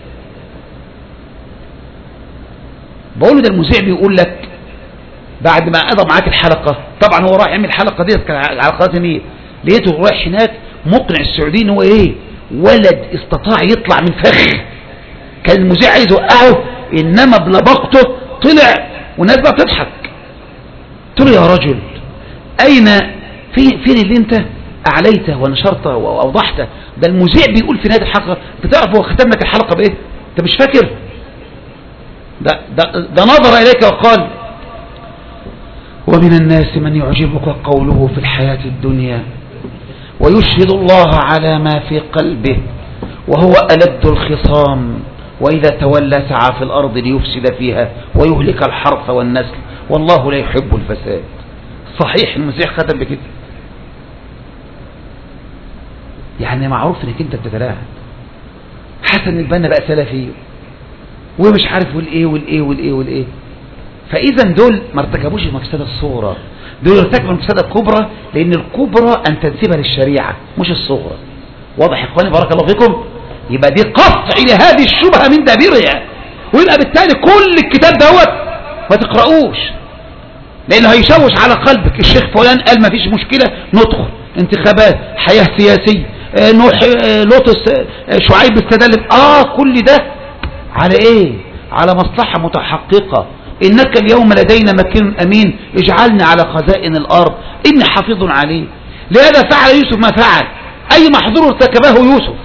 بقول له ده المذيع بيقول لك بعد ما قضى معاك الحلقة، طبعا هو راح يعمل الحلقة دي على قناة النيل، لقيته رايح هناك مقنع السعوديين هو ايه؟ ولد استطاع يطلع من فخ، كان المذيع عايز يوقعه انما بلبقته طلع والناس بقى تضحك. قلت له يا رجل اين في فين اللي انت اعليته ونشرته واوضحته؟ ده المذيع بيقول في نهايه الحلقه، انت تعرف هو ختم لك الحلقه بايه؟ انت مش فاكر؟ ده ده ده نظر اليك وقال: ومن الناس من يعجبك قوله في الحياه الدنيا ويشهد الله على ما في قلبه وهو ألد الخصام وإذا تولى سعى في الأرض ليفسد فيها ويهلك الحرث والنسل والله لا يحب الفساد. صحيح المذيع ختم بكده، يعني معروف انك انت بتتلاعب. حسن البنا بقى سلفي ومش عارف والايه والايه والايه والايه، فإذا دول ما ارتكبوش المفسدة الصغرى، دول ارتكبوا المفسدة الكبرى، لأن الكبرى أن تنسبها للشريعة مش الصغرى. واضح يا إخواني بارك الله فيكم؟ يبقى دي قطع لهذه الشبهة من دابرها، ويبقى بالتالي كل الكتاب دوت ما تقرأوش، لأنه هيشوش على قلبك. الشيخ فلان قال ما فيش مشكلة ندخل انتخابات، حياة سياسية، نوح لوطس شعيب استدل، اه كل ده على ايه؟ على مصلحة متحققة. انك اليوم لدينا مكين امين، اجعلني على خزائن الارض اني حافظ عليه. لهذا فعل يوسف ما فعل، اي محظور ارتكبه يوسف.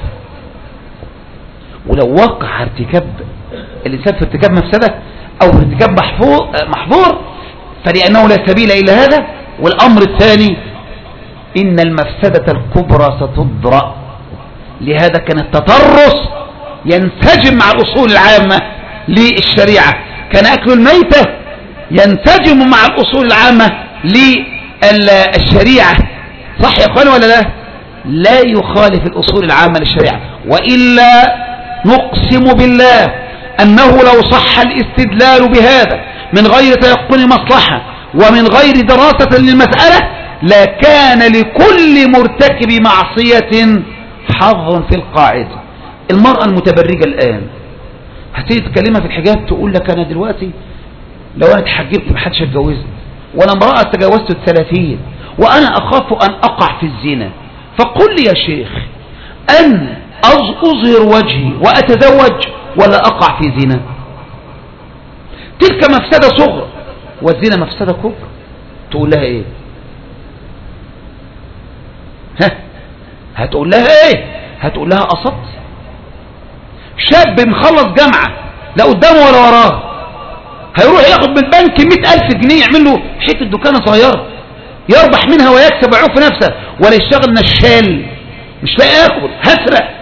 ولو وقع ارتكاب الانسان في ارتكاب مفسدة او في ارتكاب محظور فلأنه لا سبيل الى هذا. والامر الثاني ان المفسدة الكبرى ستضرأ، لهذا كان التطرس ينسجم مع الاصول العامة للشريعة، كان اكل الميتة ينسجم مع الاصول العامة للشريعة. صح يا اخواني ولا لا؟ لا يخالف الاصول العامة للشريعة. وإلا نقسم بالله انه لو صح الاستدلال بهذا من غير تيقن مصلحة ومن غير دراسة للمسألة لكان لكل مرتكب معصية حظ في القاعدة. المرأة المتبرجة الآن هتيجي تكلمها في الحجاب تقول لك أنا دلوقتي لو أنا اتحجبت محدش هتجوزني، وأنا امرأة تجاوزت الثلاثين وأنا أخاف أن أقع في الزنا، فقل لي يا شيخ أن أظهر وجهي وأتزوج ولا أقع في زنا؟ تلك مفسدة صغرى والزنا مفسدة كبرى. تقول لها ايه؟ ها هتقول لها ايه؟ هتقول لها أصبت. شاب مخلص جامعة لا قدامه ولا وراه هيروح ياخد من البنك مئة ألف جنيه يعمل له حتة دكانة صغيرة يربح منها ويكسب ويعوف نفسه، ولا يشتغل نشال مش لاقي ياكل، هسرق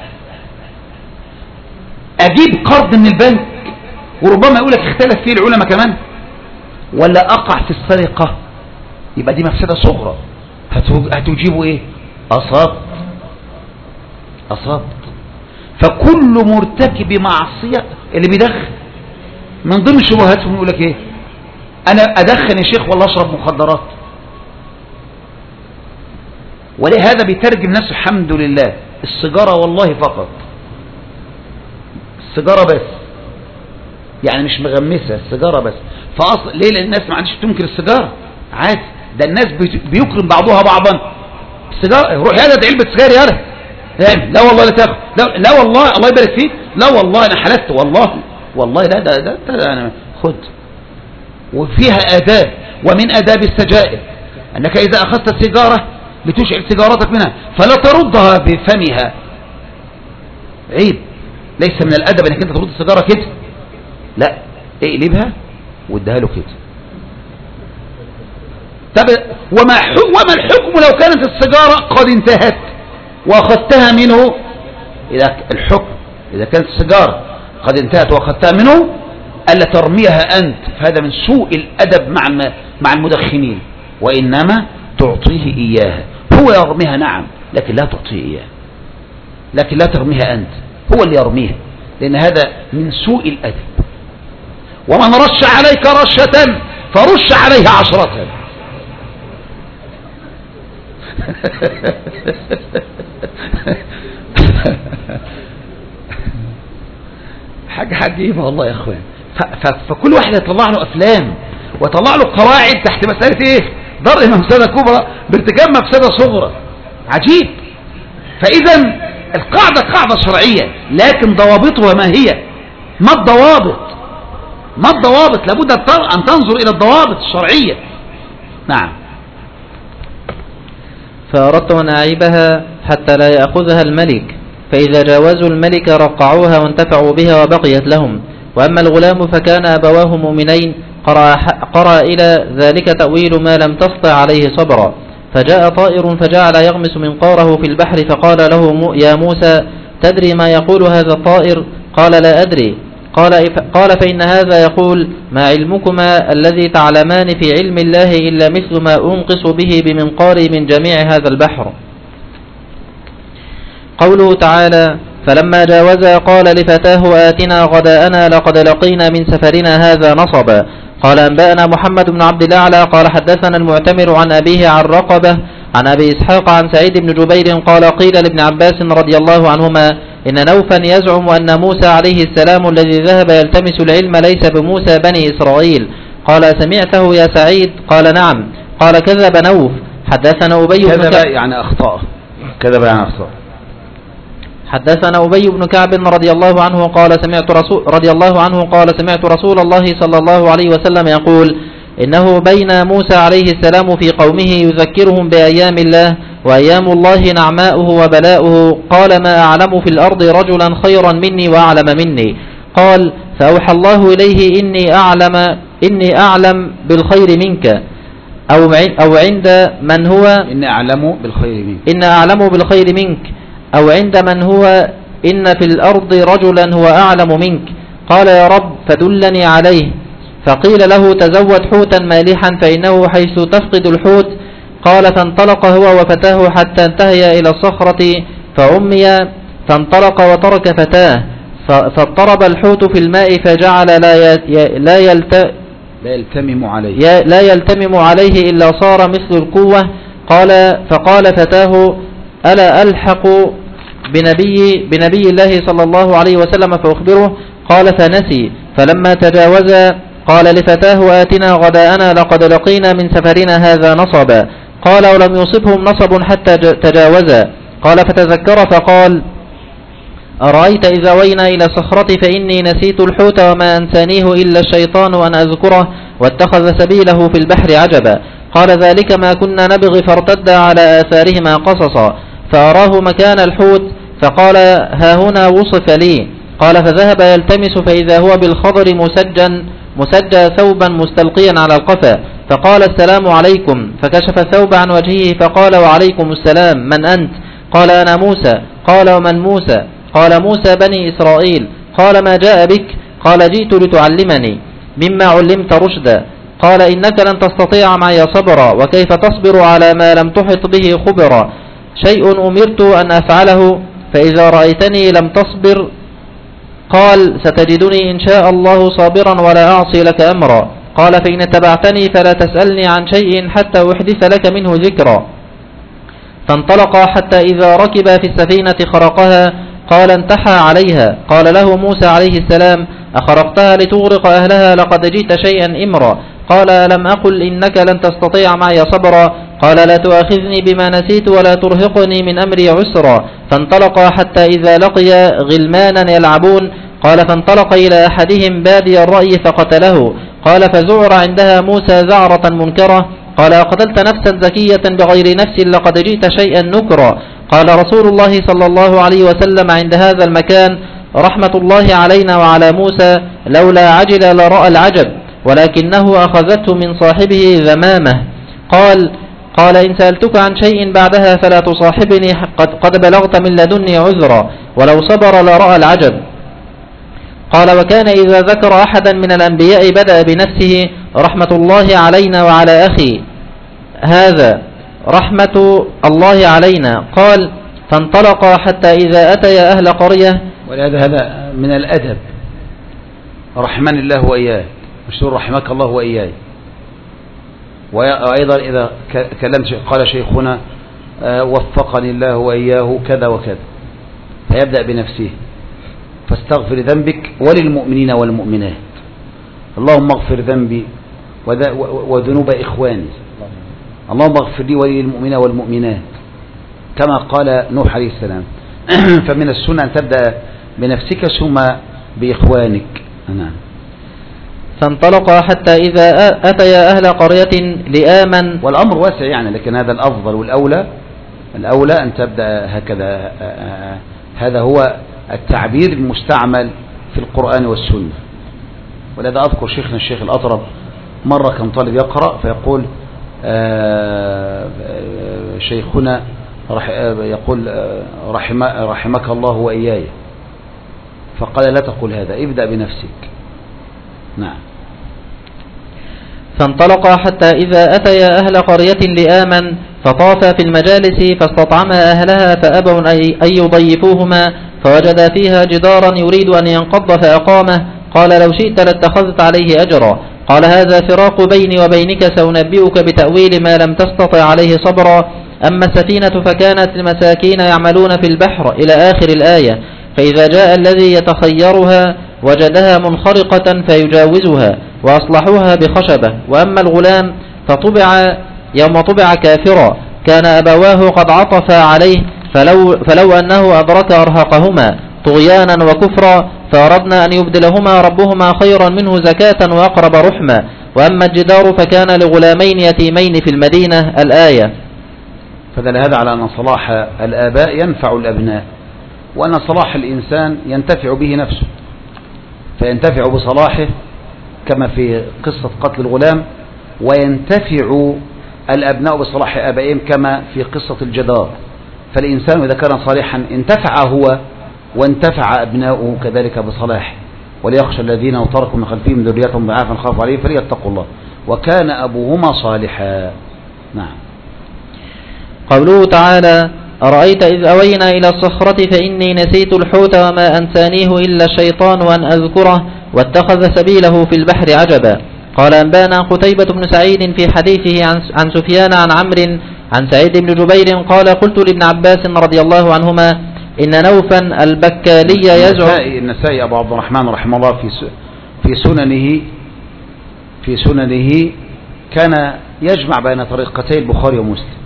اجيب قرض من البنك وربما يقولك اختلف فيه العلماء كمان، ولا اقع في السرقة. يبقى دي مفسدة صغرى. هتجيبوا ايه؟ اصبت اصبت. فكل مرتكب معصية اللي بيدخن من ضمن شبهاتهم يقولك ايه؟ انا ادخن يا شيخ والله اشرب مخدرات. ولهذا بيترجم نفسه الحمد لله السيجارة والله فقط، السيجارة بس، يعني مش مغمسة السيجارة بس. فأصل ليه؟ لأن الناس ما عادش تنكر السيجارة عادي، ده الناس بيكرم بعضها بعضا. السيجارة روح يلا ده علبة سيجارة يلا، لا والله لا تاخد، لا, لا والله الله يبارك فيك، لا والله أنا حلفت والله والله لا ده ده, ده أنا خد. وفيها آداب، ومن آداب السجائر أنك إذا أخذت سيجارة لتشعل سيجارتك منها فلا تردها بفمها، عيب، ليس من الأدب أنك أنت ترد السيجارة كده، لا اقلبها واديها له كده. طب وما وما الحكم لو كانت السيجارة قد انتهت واخذتها منه؟ اذا الحكم اذا كانت السيجارة قد انتهت واخذتها منه الا ترميها انت، فهذا من سوء الادب مع مع المدخنين، وانما تعطيه اياها. هو يرميها نعم لكن لا تعطيه اياها، لكن لا ترميها انت، هو اللي يرميها، لان هذا من سوء الادب. ومن رش عليك رشة فرش عليها عشرة. حاجة عجيبة والله يا اخوان. فكل واحد يطلع له افلام ويطلع له قواعد تحت مسألة ايه؟ درء مفسدة كبرى بارتكاب مفسدة صغرى. عجيب. فاذا القاعدة قاعدة شرعية، لكن ضوابطها ما هي؟ ما الضوابط؟ ما الضوابط؟ لابد أن تنظر إلى الضوابط الشرعية. نعم. فأردت أن أعيبها حتى لا يأخذها الملك، فإذا جاوزوا الملك رقعوها وانتفعوا بها وبقيت لهم. وأما الغلام فكان أبواه مؤمنين قرأ, قرأ إلى ذلك تأويل ما لم تسطع عليه صبرا. فجاء طائر فجعل يغمس منقاره في البحر فقال له يا موسى تدري ما يقول هذا الطائر؟ قال لا أدري. قال, قال فإن هذا يقول ما علمكما الذي تعلمان في علم الله إلا مثل ما أنقص به بمنقاري من جميع هذا البحر. قوله تعالى فلما جاوزا قال لفتاه آتنا غداءنا لقد لقينا من سفرنا هذا نصبا. قال أنبأنا محمد بن عبد الأعلى قال حدثنا المعتمر عن أبيه عن رقبة عن أبي إسحاق عن سعيد بن جبير قال قيل لابن عباس رضي الله عنهما إن نوفا يزعم أن موسى عليه السلام الذي ذهب يلتمس العلم ليس بموسى بني إسرائيل. قال سمعته يا سعيد؟ قال نعم. قال كذب نوف. حدثنا أبي بن كذب يعني أخطأ كذب يعني أخطأ. حدثنا أبي بن كعب رضي الله عنه قال سمعت رسول رضي الله عنه قال سمعت رسول الله صلى الله عليه وسلم يقول إنه بين موسى عليه السلام في قومه يذكرهم بأيام الله وأيام الله نعماؤه وبلاؤه. قال ما أعلم في الأرض رجلا خيرا مني وأعلم مني. قال فأوحى الله إليه إني أعلم إني أعلم بالخير منك أو أو عند من هو إني أعلم بالخير منك إن أعلم بالخير منك أو عند من هو إن في الأرض رجلا هو أعلم منك. قال يا رب فدلني عليه. فقيل له تزود حوتا مالحا فإنه حيث تفقد الحوت. قال فانطلق هو وفتاه حتى انتهي إلى الصخرة فعمي فانطلق وترك فتاه فاضطرب الحوت في الماء فجعل لا لا يلت لا يلتمم عليه لا يلتمم عليه إلا صار مثل القوة. قال فقال فتاه ألا ألحق بنبي, بنبي الله صلى الله عليه وسلم فأخبره؟ قال فنسي. فلما تجاوز قال لفتاه آتنا غداءنا لقد لقينا من سفرنا هذا نصبا. قال ولم يصبهم نصب حتى تجاوزا. قال فتذكر فقال أرأيت إذا وينا إلى صخرة فإني نسيت الحوت وما أنسانيه إلا الشيطان أن أذكره واتخذ سبيله في البحر عجبا. قال ذلك ما كنا نبغي فارتد على آثارهما قصصا فأراه مكان الحوت فقال ها هنا وصف لي. قال فذهب يلتمس فإذا هو بالخضر مسجا مسجى ثوبا مستلقيا على القفا فقال السلام عليكم. فكشف الثوب عن وجهه فقال وعليكم السلام من أنت؟ قال أنا موسى. قال ومن موسى؟ قال موسى بني إسرائيل. قال ما جاء بك؟ قال جئت لتعلمني مما علمت رشدا. قال إنك لن تستطيع معي صبرا وكيف تصبر على ما لم تحط به خبرا. شيء أمرت أن أفعله فإذا رأيتني لم تصبر قال ستجدني إن شاء الله صابرا ولا أعصي لك أمرا. قال فإن اتبعتني فلا تسألني عن شيء حتى أحدث لك منه ذكرا. فانطلقا حتى إذا ركب في السفينة خرقها. قال انتحى عليها. قال له موسى عليه السلام أخرقتها لتغرق أهلها لقد جئت شيئا إمرا. قال ألم أقل إنك لن تستطيع معي صبرا. قال لا تؤاخذني بما نسيت ولا ترهقني من أمري عسرا. فانطلقا حتى إذا لقيا غلمانا يلعبون. قال فانطلق إلى أحدهم بادي الرأي فقتله. قال فزعر عندها موسى زعرة منكرة. قال أقتلت نفسا زكية بغير نفس لقد جئت شيئا نكرا. قال رسول الله صلى الله عليه وسلم عند هذا المكان رحمة الله علينا وعلى موسى لولا عجل لرأى العجب ولكنه أخذته من صاحبه ذمامه. قال قال إن سألتك عن شيء بعدها فلا تصاحبني قد, قد بلغت من لدني عذرا ولو صبر لرأى العجب. قال وكان إذا ذكر أحدا من الأنبياء بدأ بنفسه رحمة الله علينا وعلى أخي هذا رحمة الله علينا. قال فانطلق حتى إذا أتيا أهل قرية. ولهذا هذا من الأدب رحمن الله وإياه مش رحمك الله وإياي. وأيضا إذا كلمت قال شيخنا وفقني الله وإياه كذا وكذا فيبدأ بنفسه فاستغفر ذنبك وللمؤمنين والمؤمنات اللهم اغفر ذنبي وذنوب إخواني اللهم اغفر لي وللمؤمنين والمؤمنات كما قال نوح عليه السلام. فمن السنة أن تبدأ بنفسك ثم بإخوانك. نعم. فانطلق حتى إذا أتيا أهل قرية لآمن. والأمر واسع يعني لكن هذا الأفضل والأولى الأولى أن تبدأ هكذا. هذا هو التعبير المستعمل في القرآن والسنة. ولذا أذكر شيخنا الشيخ الأطرب مرة كان طالب يقرأ فيقول شيخنا يقول رحم رحمك الله وإياي فقال لا تقول هذا ابدأ بنفسك. نعم. فانطلق حتى إذا أتيا أهل قرية لآمن فطافا في المجالس فاستطعما أهلها فأبوا أن يضيفوهما فوجد فيها جدارا يريد أن ينقض فأقامه. قال لو شئت لاتخذت عليه أجرا. قال هذا فراق بيني وبينك، سأنبئك بتأويل ما لم تستطع عليه صبرا. أما السفينة فكانت لمساكين يعملون في البحر إلى آخر الآية. فإذا جاء الذي يتخيرها وجدها منخرقة فيجاوزها وأصلحوها بخشبة. وأما الغلام فطبع يوم طبع كافرا، كان أبواه قد عطفا عليه، فلو, فلو أنه أدرك أرهقهما طغيانا وكفرا، فأردنا أن يبدلهما ربهما خيرا منه زكاة وأقرب رحما. وأما الجدار فكان لغلامين يتيمين في المدينة الآية. فدل هذا على أن صلاح الآباء ينفع الأبناء، وأن صلاح الإنسان ينتفع به نفسه، فينتفع بصلاحه كما في قصة قتل الغلام، وينتفع الأبناء بصلاح آبائهم كما في قصة الجدار. فالإنسان إذا كان صالحا انتفع هو وانتفع أبناؤه كذلك بصلاحه. وليخشى الذين لو تركوا من خلفهم ذرية ضعافا خافوا عليهم فليتقوا الله وكان أبوهما صالحا. نعم. قوله تعالى أرأيت إذ أوينا إلى الصخرة فإني نسيت الحوت وما أنسانيه إلا الشيطان أن أذكره واتخذ سبيله في البحر عجبا. قال أنبانا قتيبة بن سعيد في حديثه عن سفيان عن عمرو عن سعيد بن جبير قال قلت لابن عباس رضي الله عنهما إن نوفا البكالي يزعم. النسائي أبو عبد الرحمن رحمه الله في في سننه في سننه كان يجمع بين طريقتي البخاري ومسلم،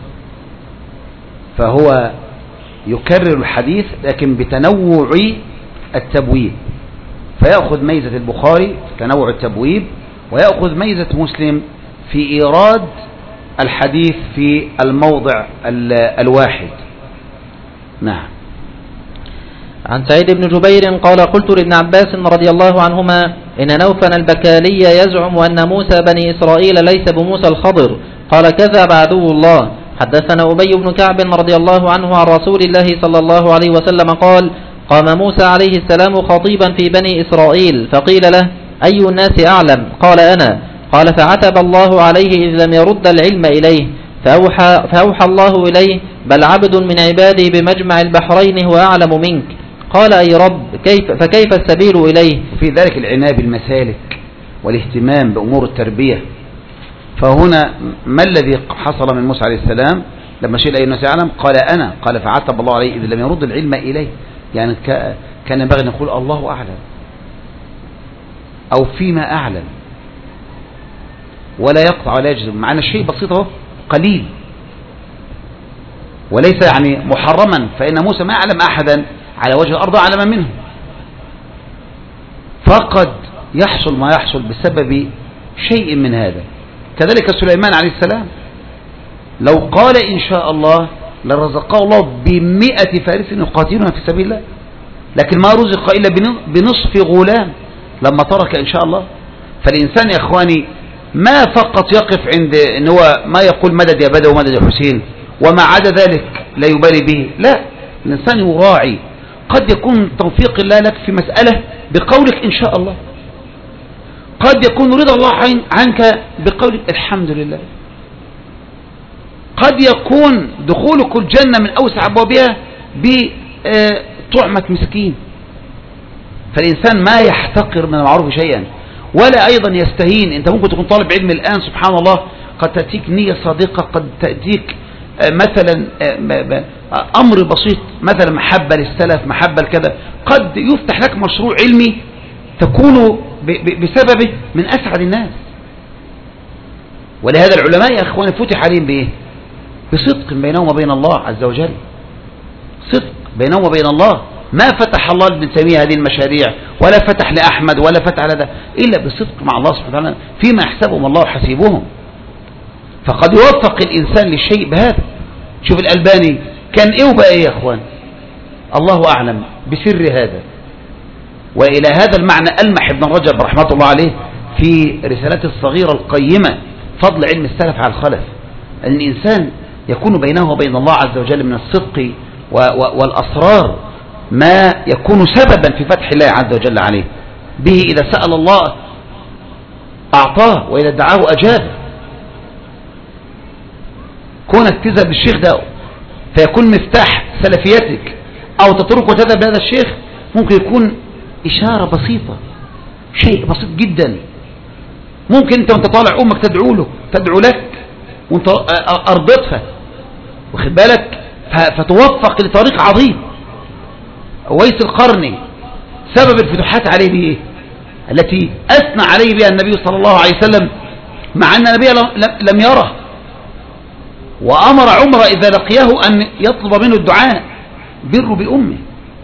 فهو يكرر الحديث لكن بتنوع التبويب، فيأخذ ميزة البخاري تنوع التبويب، ويأخذ ميزة مسلم في إيراد الحديث في الموضع الواحد. نعم. عن سعيد بن جبير قال قلت لابن عباس رضي الله عنهما إن نوفا البكالي يزعم أن موسى بني إسرائيل ليس بموسى الخضر. قال كذب عدو الله. حدثنا أبي بن كعب رضي الله عنه عن رسول الله صلى الله عليه وسلم قال قام موسى عليه السلام خطيبا في بني إسرائيل فقيل له أي الناس أعلم؟ قال أنا. قال فعتب الله عليه إذ لم يرد العلم إليه، فأوحى, فأوحى الله إليه بل عبد من عبادي بمجمع البحرين هو أعلم منك. قال أي رب كيف فكيف السبيل إليه؟ في ذلك العناية بالمسالك والاهتمام بأمور التربية. فهنا ما الذي حصل من موسى عليه السلام لما شيء أي الناس أعلم؟ قال أنا. قال فعتب الله عليه إذ لم يرد العلم إليه، يعني كان ينبغي أن يقول الله أعلم أو فيما أعلم، ولا يقطع ولا يجزم، معنى الشيء بسيط قليل وليس يعني محرما، فإن موسى ما أعلم أحدا على وجه الأرض أعلم منه، فقد يحصل ما يحصل بسبب شيء من هذا. كذلك سليمان عليه السلام لو قال إن شاء الله لرزقه الله بمئة فارس يقاتلون في سبيل الله، لكن ما رزق إلا بنصف غلام لما ترك إن شاء الله. فالإنسان يا إخواني ما فقط يقف عند إن هو ما يقول مدد يا بدر ومدد يا حسين وما عدا ذلك لا يبالي به، لا، الإنسان يراعي. قد يكون توفيق الله لك في مسألة بقولك إن شاء الله، قد يكون رضا الله عنك بقولك الحمد لله، قد يكون دخولك الجنة من أوسع أبوابها بطعمة مسكين. فالإنسان ما يحتقر من المعروف شيئا ولا أيضا يستهين. أنت ممكن تكون طالب علم الآن سبحان الله، قد تأتيك نية صادقة، قد تأتيك مثلا أمر بسيط، مثلا محبة للسلف، محبة لكذا، قد يفتح لك مشروع علمي تكون بسببه من أسعد الناس. ولهذا العلماء يا أخواني فتح عليهم بإيه؟ بصدق بينهم وبين الله عز وجل، صدق بينهم وبين الله. ما فتح الله لابن تيمية هذه المشاريع ولا فتح لأحمد ولا فتح لهذا إلا بصدق مع الله سبحانه وتعالى فيما يحسبهم الله حسيبهم. فقد يوفق الإنسان للشيء بهذا. شوف الألباني كان إيه وبقى إيه يا أخوان، الله أعلم بسر هذا. وإلى هذا المعنى ألمح ابن رجب رحمة الله عليه في رسالته الصغيرة القيمة فضل علم السلف على الخلف، أن الإنسان يكون بينه وبين الله عز وجل من الصدق والأسرار ما يكون سببا في فتح الله عز وجل عليه به. إذا سأل الله أعطاه وإذا دعاه أجاب. كونك تذهب للشيخ ده فيكون مفتاح سلفيتك أو تترك وتذهب لهذا الشيخ ممكن يكون إشارة بسيطة، شيء بسيط جدا. ممكن أنت وأنت طالع أمك تدعو له، تدعو لك وأنت أرضتها، واخد بالك، فتوفق لطريق عظيم. أويس القرني سبب الفتوحات عليه بإيه؟ التي أثنى عليه بها النبي صلى الله عليه وسلم، مع أن النبي لم يره، وأمر عمر إذا لقيه أن يطلب منه الدعاء بر بأمه.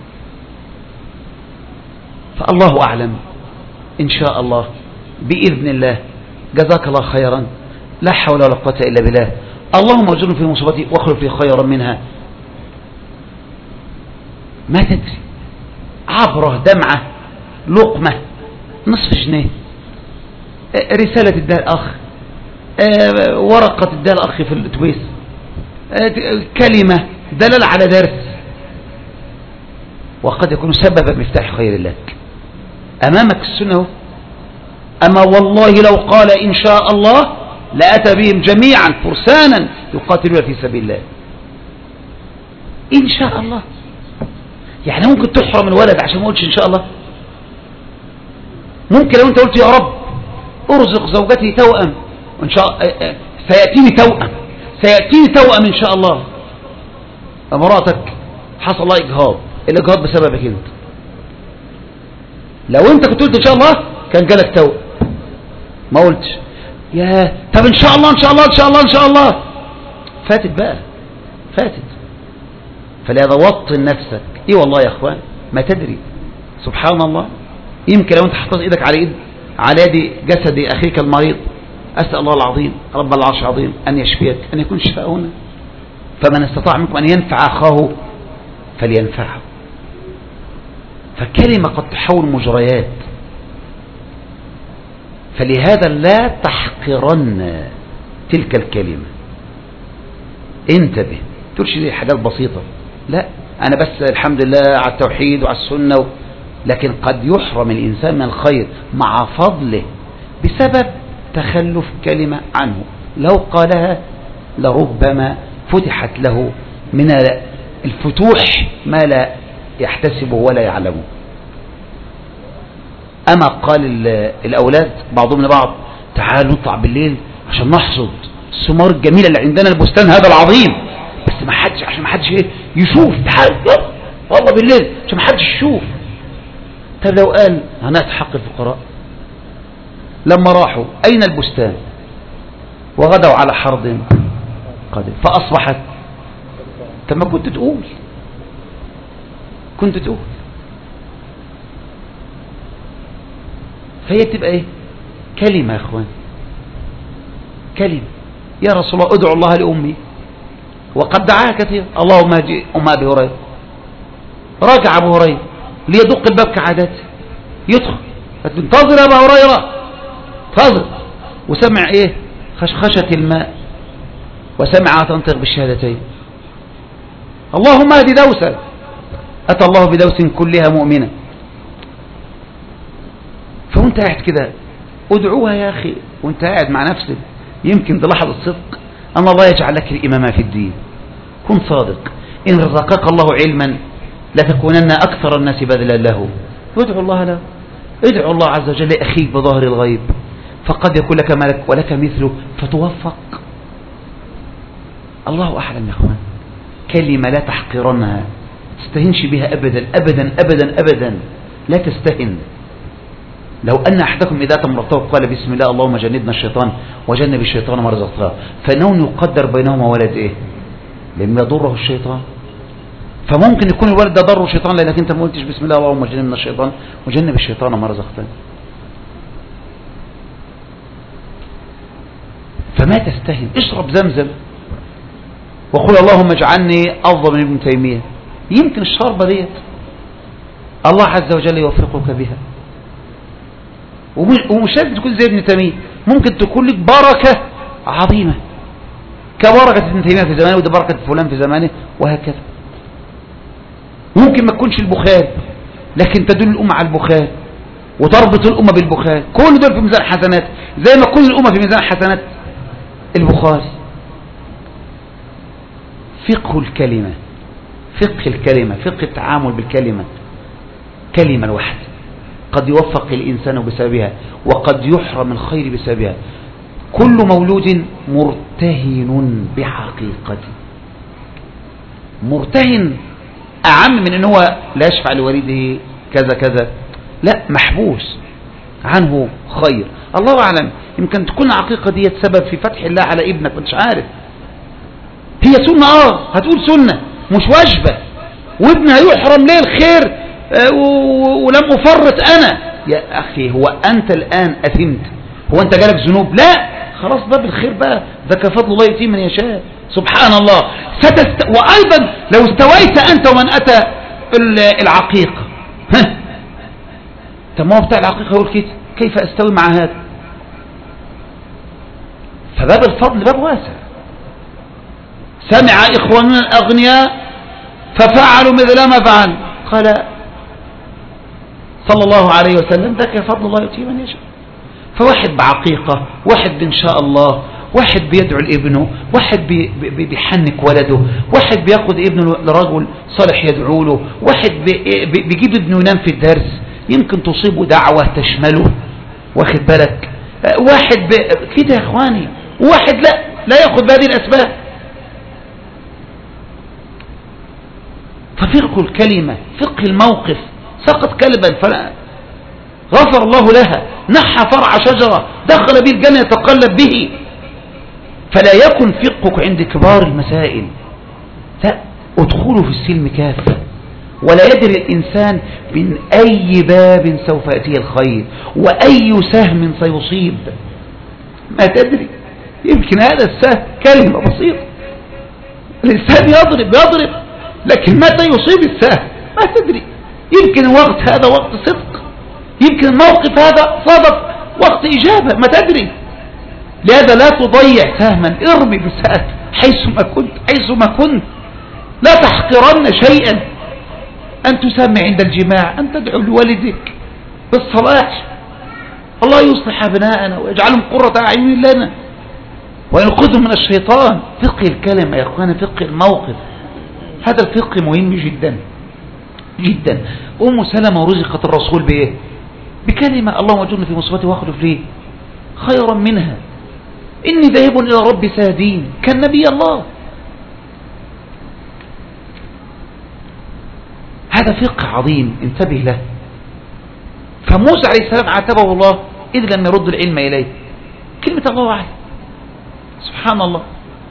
فالله أعلم، إن شاء الله بإذن الله. جزاك الله خيرا، لا حول ولا قوة إلا بالله. اللهم اجرني في مصيبتي واخلف لي خيرا منها. ما تدري، عبرة، دمعة، لقمة، نصف جنيه، رسالة اداها الأخ، ورقة اداها الأخ في الأتوبيس، كلمة، دلالة على درس، وقد يكون سببا مفتاح خير لك. أمامك السنة. أما والله لو قال إن شاء الله لأتى بهم جميعا فرسانا يقاتلون في سبيل الله. إن شاء الله. يعني ممكن تحرم الولد عشان ما قلتش إن شاء الله. ممكن لو أنت قلت يا رب أرزق زوجتي توأم، وإن شاء سيأتيني توأم، سيأتيني توأم إن شاء الله. امرأتك حصل لها إجهاض، الإجهاض بسببك أنت. لو أنت كنت قلت إن شاء الله كان جالك توأم، ما قلتش. يا طب إن شاء الله إن شاء الله إن شاء الله إن شاء الله، فاتت بقى، فاتت. فلهذا وطن نفسك. إيه والله يا أخوان ما تدري، سبحان الله. يمكن لو أنت حطيت إيدك على إيد على يد جسد أخيك المريض، أسأل الله العظيم رب العرش العظيم أن يشفيك، أن يكون شفاء هنا. فمن استطاع منكم أن ينفع أخاه فلينفعه. فالكلمة قد تحول مجريات، فلهذا لا تحقرن تلك الكلمة. انتبه، تقولش دي حاجات بسيطة، لا، أنا بس الحمد لله على التوحيد وعلى السنة، لكن قد يحرم الإنسان من الخير مع فضله بسبب تخلف كلمة عنه. لو قالها لربما فتحت له من الفتوح ما لا يحتسبه ولا يعلمه. أما قال الأولاد بعضهم لبعض تعالوا نطلع بالليل عشان نحصد الثمار الجميلة اللي عندنا، البستان هذا العظيم، بس ما حدش، عشان ما حدش ايه يشوف، تعال والله بالليل عشان ما حدش يشوف. طب لو قال هنأتي حق الفقراء، لما راحوا أين البستان وغدوا على حرد قادم فأصبحت، طب ما كنت تقول، كنت تقول. فهي تبقى ايه؟ كلمة يا اخوان، كلمة. يا رسول الله ادعو الله لأمي، وقد دعاها كثير. اللهم اهدي أم أبي هريرة. رجع أبو هريرة ليدق الباب كعادته، يدخل، انتظر يا أبا هريرة، انتظر. وسمع ايه؟ خشخشة الماء، وسمع تنطق بالشهادتين. اللهم اهدي دوسا. أتى الله بدوس كلها مؤمنة. فوانت قاعد كده ادعوها يا أخي، وانت قاعد مع نفسك، يمكن تلاحظ الصدق أن الله يجعل لك الإمامة في الدين. كن صادق. إن رزقك الله علما لتكونن أكثر الناس بذلا له، وادعو الله له. ادعو الله عز وجل أخيك بظاهر الغيب، فقد يكون لك ملك ولك مثله فتوفق. الله أعلم يا أخوان. كلمة لا تحقرنها، تستهنش بها أبدا أبدا أبدا أبدا، لا تستهن. لو أن أحدكم إذا تمرته قال بسم الله اللهم جنبنا الشيطان وجنب الشيطان ما رزقنا، فنون يقدر بينهما ولد إيه؟ لم يضره الشيطان. فممكن يكون الولد ده ضره الشيطان لأنك أنت ما قلتش بسم الله اللهم جنبنا الشيطان وجنب الشيطان ما رزقنا. فما تستهن. اشرب زمزم وقل اللهم اجعلني أفضل من ابن تيمية. يمكن الشربة ديت الله عز وجل يوفقك بها، ومش لازم تكون زي ابن تيمية، ممكن تكون لك بركة عظيمة كبركة ابن تيمية في زمانه، وده بركة فلان في زمانه، وهكذا. ممكن ما تكونش البخاري، لكن تدل الأمة على البخاري وتربط الأمة بالبخاري. كل دول في ميزان حسنات، زي ما كل الأمة في ميزان حسنات البخاري. فقه الكلمة، فقه الكلمة، فقه التعامل بالكلمة. كلمة واحدة قد يوفق الإنسان بسببها وقد يحرم الخير بسببها. كل مولود مرتهن بحقيقته. مرتهن أعم من أنه لا يشفع لوالده كذا كذا، لا، محبوس عنه خير. الله أعلم، يمكن تكون العقيقة دي سبب في فتح الله على ابنك وانتش عارف. هي سنة، اه هتقول سنة مش واجبة، وابنها يحرم ليه الخير آه ولم أفرط أنا. يا أخي هو أنت الآن أثمت؟ هو أنت جالك ذنوب؟ لا، خلاص باب الخير بقى، ذاك فضل الله يؤتيه من يشاء سبحان الله. ستست... وأيضا لو استويت أنت ومن أتى العقيقة، ها تمام بتاع العقيقة يقول كده، كيف أستوي مع هذا؟ فباب الفضل باب واسع. سمع إخواننا الأغنياء ففعلوا مثل ما فعل، قال صلى الله عليه وسلم ذاك فضل الله يؤتيه من يشاء. فواحد بعقيقة، واحد إن شاء الله، واحد بيدعو لابنه، واحد بي بي بيحنك ولده، واحد بياخد ابنه لرجل صالح يدعو له، واحد بي بي بيجيب ابنه ينام في الدرس يمكن تصيبه دعوة تشمله، واخد بالك، واحد كده يا اخواني، واحد لا لا ياخذ بهذه الاسباب. ففقه الكلمة، فقه الموقف. سقط كلبا فلا غفر الله لها، نحى فرع شجرة دخل به الجنة يتقلب به. فلا يكن فقهك عند كبار المسائل، لا، ادخلوا في السلم كافة. ولا يدري الإنسان من أي باب سوف يأتيه الخير وأي سهم سيصيب، ما تدري. يمكن هذا السهم كلمة بسيطة، الإنسان يضرب يضرب لكن متى يصيب السهم ما تدري. يمكن الوقت هذا وقت صدق، يمكن الموقف هذا صادف وقت إجابة، ما تدري. لهذا لا تضيع سهما، ارمي بسهم حيثما كنت حيثما كنت. لا تحقرن شيئا، أن تسمع عند الجماع، أن تدعو لوالدك بالصلاح، الله يصلح أبناءنا ويجعلهم قرة أعين لنا وينقذهم من الشيطان. فقه الكلمة يا أخوانا، فقه الموقف، هذا الفقه مهم جدا جدا. أم سلمة رزقت الرسول بإيه؟ بكلمة، اللهم اجرني في مصيبتي واخلف لي خيرا منها، إني ذاهب إلى ربي سيهدين. كان نبي الله. هذا فقه عظيم، انتبه له. فموسى عليه السلام عاتبه الله إذ لم يرد العلم إليه. كلمة الله أعلم، سبحان الله.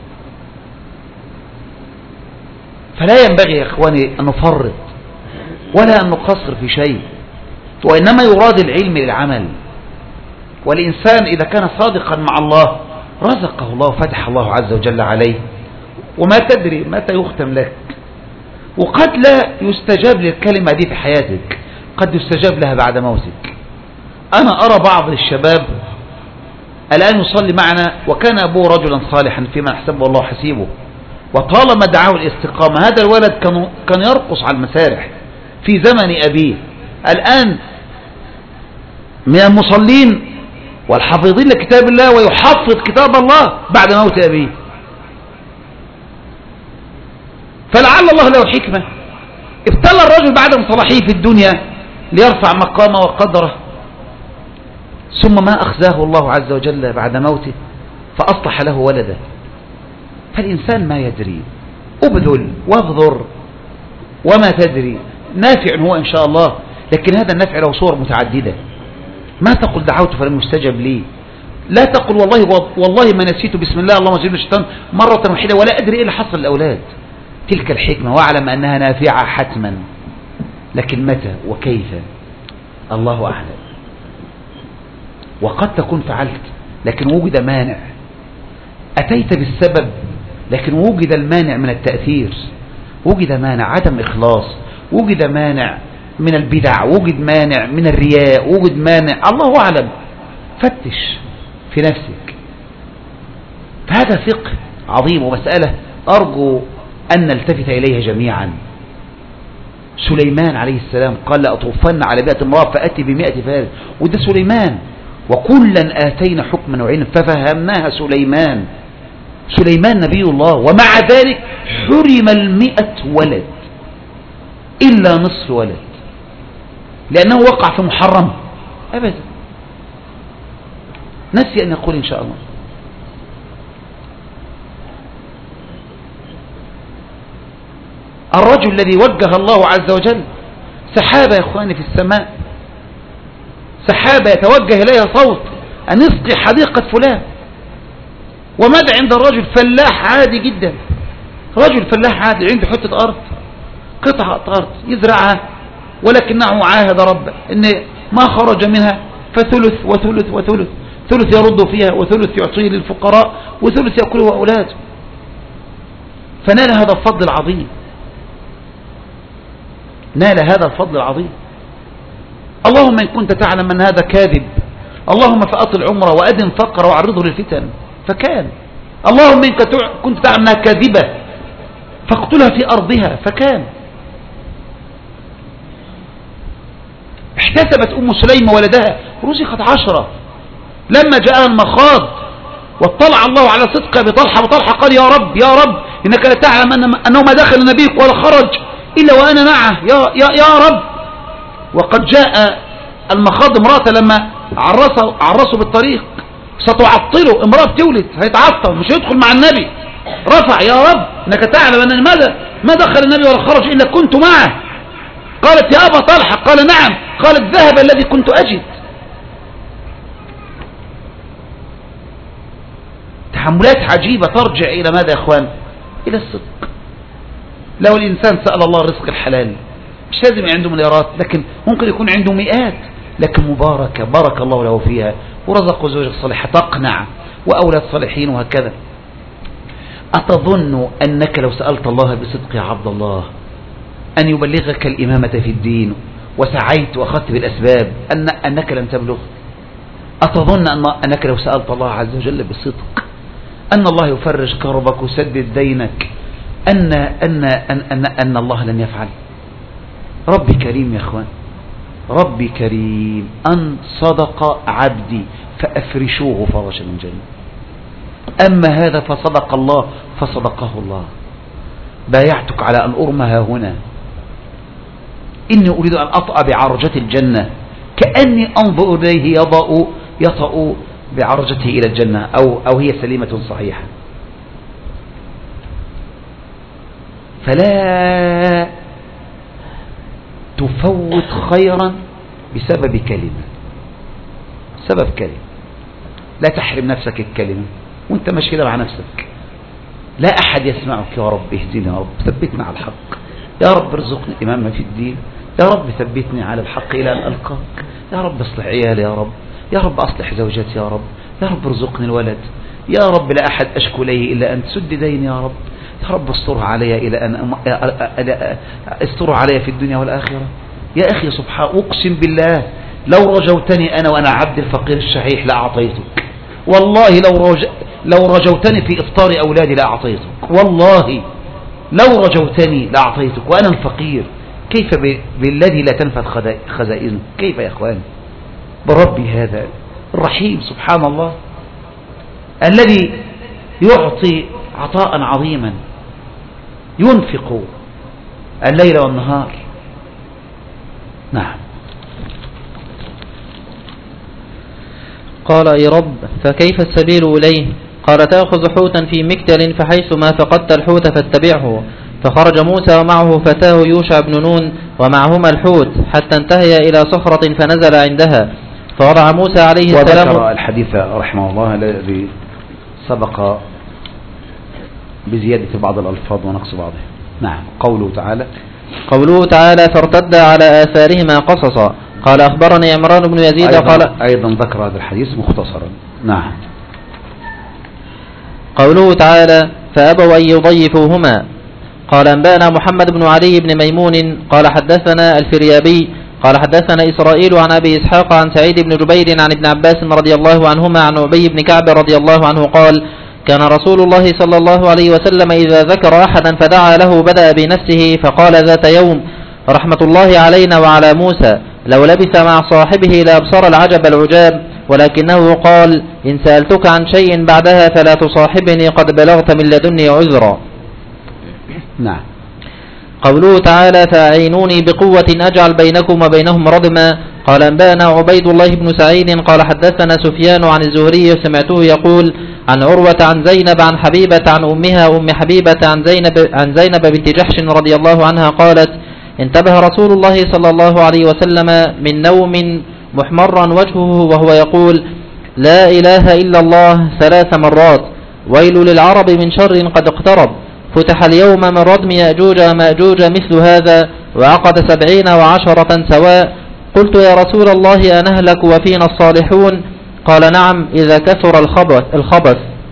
فلا ينبغي يا إخواني أن نفرط ولا أن نقصر في شيء، وإنما يراد العلم للعمل. والإنسان إذا كان صادقا مع الله رزقه الله، فتح الله عز وجل عليه، وما تدري متى يختم لك. وقد لا يستجاب للكلمة دي في حياتك، قد يستجاب لها بعد موتك. أنا أرى بعض الشباب الآن يصلي معنا وكان أبوه رجلا صالحا فيما حسبه الله حسيبه، وطالما دعاه الاستقامة. هذا الولد كان كان يرقص على المسارح في زمن أبيه، الآن من المصلين والحافظين لكتاب الله ويحفظ كتاب الله بعد موت أبيه. فلعل الله له حكمة، ابتلى الرجل بعد صلاحه في الدنيا ليرفع مقامه وقدره، ثم ما أخزاه الله عز وجل بعد موته فأصلح له ولده. فالإنسان ما يدري، أبذل وابذر وما تدري. نافع هو إن شاء الله، لكن هذا النفع له صور متعددة. ما تقل دعوت فلم يستجب لي، لا تقل والله والله ما نسيت بسم الله اللهم اجعلني الشيطان مرة واحدة ولا أدري إيه اللي حصل للأولاد. تلك الحكمة، واعلم أنها نافعة حتما، لكن متى وكيف الله أعلم. وقد تكون فعلت لكن وجد مانع، أتيت بالسبب لكن وجد المانع من التأثير، وجد مانع عدم إخلاص، وجد مانع من البدع، وجد مانع من الرياء، وجد مانع، الله أعلم. فتش في نفسك. فهذا فقه عظيم ومسألة أرجو أن نلتفت إليها جميعا. سليمان عليه السلام قال لأطوفن على مئة امرأة فأتي بمئة فارس، وده سليمان. وكلا آتينا حكما وعلما ففهمناها سليمان. سليمان نبي الله، ومع ذلك حرم المئة ولد. إلا نصف ولد لأنه وقع في محرم؟ أبدا، نسي أن يقول إن شاء الله. الرجل الذي وجه الله عز وجل سحابة يا إخواني في السماء، سحابة يتوجه إليها صوت أن اسقي حديقة فلان، وماذا عند الرجل؟ فلاح عادي جدا، رجل فلاح عادي عنده حتة أرض، قطعة أرض يزرعها، ولكنه عاهد ربه إن ما خرج منها فثلث وثلث وثلث، ثلث يرد فيها وثلث يعطيه للفقراء وثلث يأكله أولاده، فنال هذا الفضل العظيم، نال هذا الفضل العظيم. اللهم إن كنت تعلم أن هذا كاذب، اللهم فأطل عمره وأدن فقره وعرضه للفتن، فكان. اللهم إن كنت تعلم أنها كاذبة فاقتلها في أرضها، فكان. احتسبت أم سليم ولدها، رزقت عشرة، لما جاءها المخاض واطلع الله على صدقها بطلحة بطلحة قال يا رب يا رب إنك لا تعلم أنه ما دخل نبيك ولا خرج إلا وأنا معه، يا, يا, يا رب. وقد جاء المخاض امرأة لما عرسه, عرسه بالطريق ستعطله، امرأة تولد هيتعطل مش هيدخل مع النبي، رفع يا رب إنك تعلم أن ماذا ما دخل النبي ولا خرج إلا كنت معه. قالت يا أبا طلحة، قال نعم، قالت ذهب الذي كنت أجد. تحملات عجيبة ترجع إلى ماذا يا أخوان؟ إلى الصدق. لو الإنسان سأل الله الرزق الحلال مش لازم عنده مليارات، لكن ممكن يكون عنده مئات لكن مباركة بارك الله له فيها، ورزقه زوجة صالحة تقنع وأولاد صالحين وهكذا. أتظن أنك لو سألت الله بصدق يا عبد الله أن يبلغك الإمامة في الدين وسعيت وأخذت بالأسباب أن أنك لن تبلغ؟ أتظن أن أنك لو سألت الله عز وجل بصدق أن الله يفرج كربك وسدد دينك أن, أن, أن, أن, أن الله لن يفعل؟ ربي كريم يا أخوان، ربي كريم. أن صدق عبدي فأفرشوه فرشا من جنة، أما هذا فصدق الله فصدقه الله. بايعتك على أن أرمها هنا، إني أريد أن أطأ بعرجة الجنة كأني أنظر إليه يضأ يطأ بعرجته إلى الجنة، أو, أو هي سليمة صحيحة. فلا تفوت خيرا بسبب كلمة، سبب كلمة. لا تحرم نفسك الكلمة وانت ماشي كده مع نفسك، لا أحد يسمعك. يا رب اهدنا يا رب، ثبتنا على الحق، يا رب ارزقني إمامة في الدين، يا رب ثبتني على الحق إلى أن ألقاك، يا رب اصلح عيالي، يا رب يا رب أصلح زوجتي، يا رب يا رب ارزقني الولد، يا رب لا أحد أشكو إليه إلا أن تسد دين، يا رب يا رب استرها علي إلى أن استرها علي في الدنيا والآخرة. يا أخي سبحان أقسم بالله لو رجوتني أنا وأنا عبد الفقير الشحيح لأعطيتك، والله لو رج... لو رجوتني في إفطار أولادي لأعطيتك، والله لو رجوتني لأعطيتك وأنا الفقير. كيف ب... بالذي لا تنفذ خزائنه؟ كيف يا أخوان؟ بربي هذا الرحيم سبحان الله الذي يعطي عطاء عظيما، ينفق الليل والنهار. نعم. قال أي رب فكيف السبيل إليه؟ قال تأخذ حوتا في مكتل فحيث ما فقدت الحوت فاتبعه. فخرج موسى ومعه فتاه يوشع بن نون ومعهما الحوت حتى انتهي إلى صخرة فنزل عندها، فوضع موسى عليه السلام. وذكر الحديث رحمه الله الذي سبق بزيادة بعض الألفاظ ونقص بعضها. نعم. قوله تعالى قوله تعالى فارتد على آثارهما قصصا. قال أخبرني عمران بن يزيد أيضا قال أيضا ذكر هذا الحديث مختصرا. نعم. قوله تعالى فأبوا أن يضيفوهما. قال أنبأنا محمد بن علي بن ميمون قال حدثنا الفريابي قال حدثنا إسرائيل عن أبي إسحاق عن سعيد بن جبير عن ابن عباس رضي الله عنهما عن أبي بن كعب رضي الله عنه قال كان رسول الله صلى الله عليه وسلم إذا ذكر أحدا فدعا له بدأ بنفسه فقال ذات يوم رحمة الله علينا وعلى موسى لو لبث مع صاحبه لأبصر العجب العجاب، ولكنه قال إن سألتك عن شيء بعدها فلا تصاحبني قد بلغت من لدني عذرا. نعم. قوله تعالى فأعينوني بقوة أجعل بينكم وبينهم ردما. قال أنبأنا عبيد الله بن سعيد قال حدثنا سفيان عن الزهري سمعته يقول عن عروة عن زينب عن حبيبة عن أمها أم حبيبة عن زينب, عن زينب بنت جحش رضي الله عنها قالت انتبه رسول الله صلى الله عليه وسلم من نوم محمرا وجهه وهو يقول لا إله إلا الله ثلاث مرات ويل للعرب من شر قد اقترب فتح اليوم من ردم يأجوج ومأجوج مثل هذا وعقد سبعين وعشرة سواء. قلت يا رسول الله أنهلك وفينا الصالحون؟ قال نعم إذا كثر الخبث, الخبث.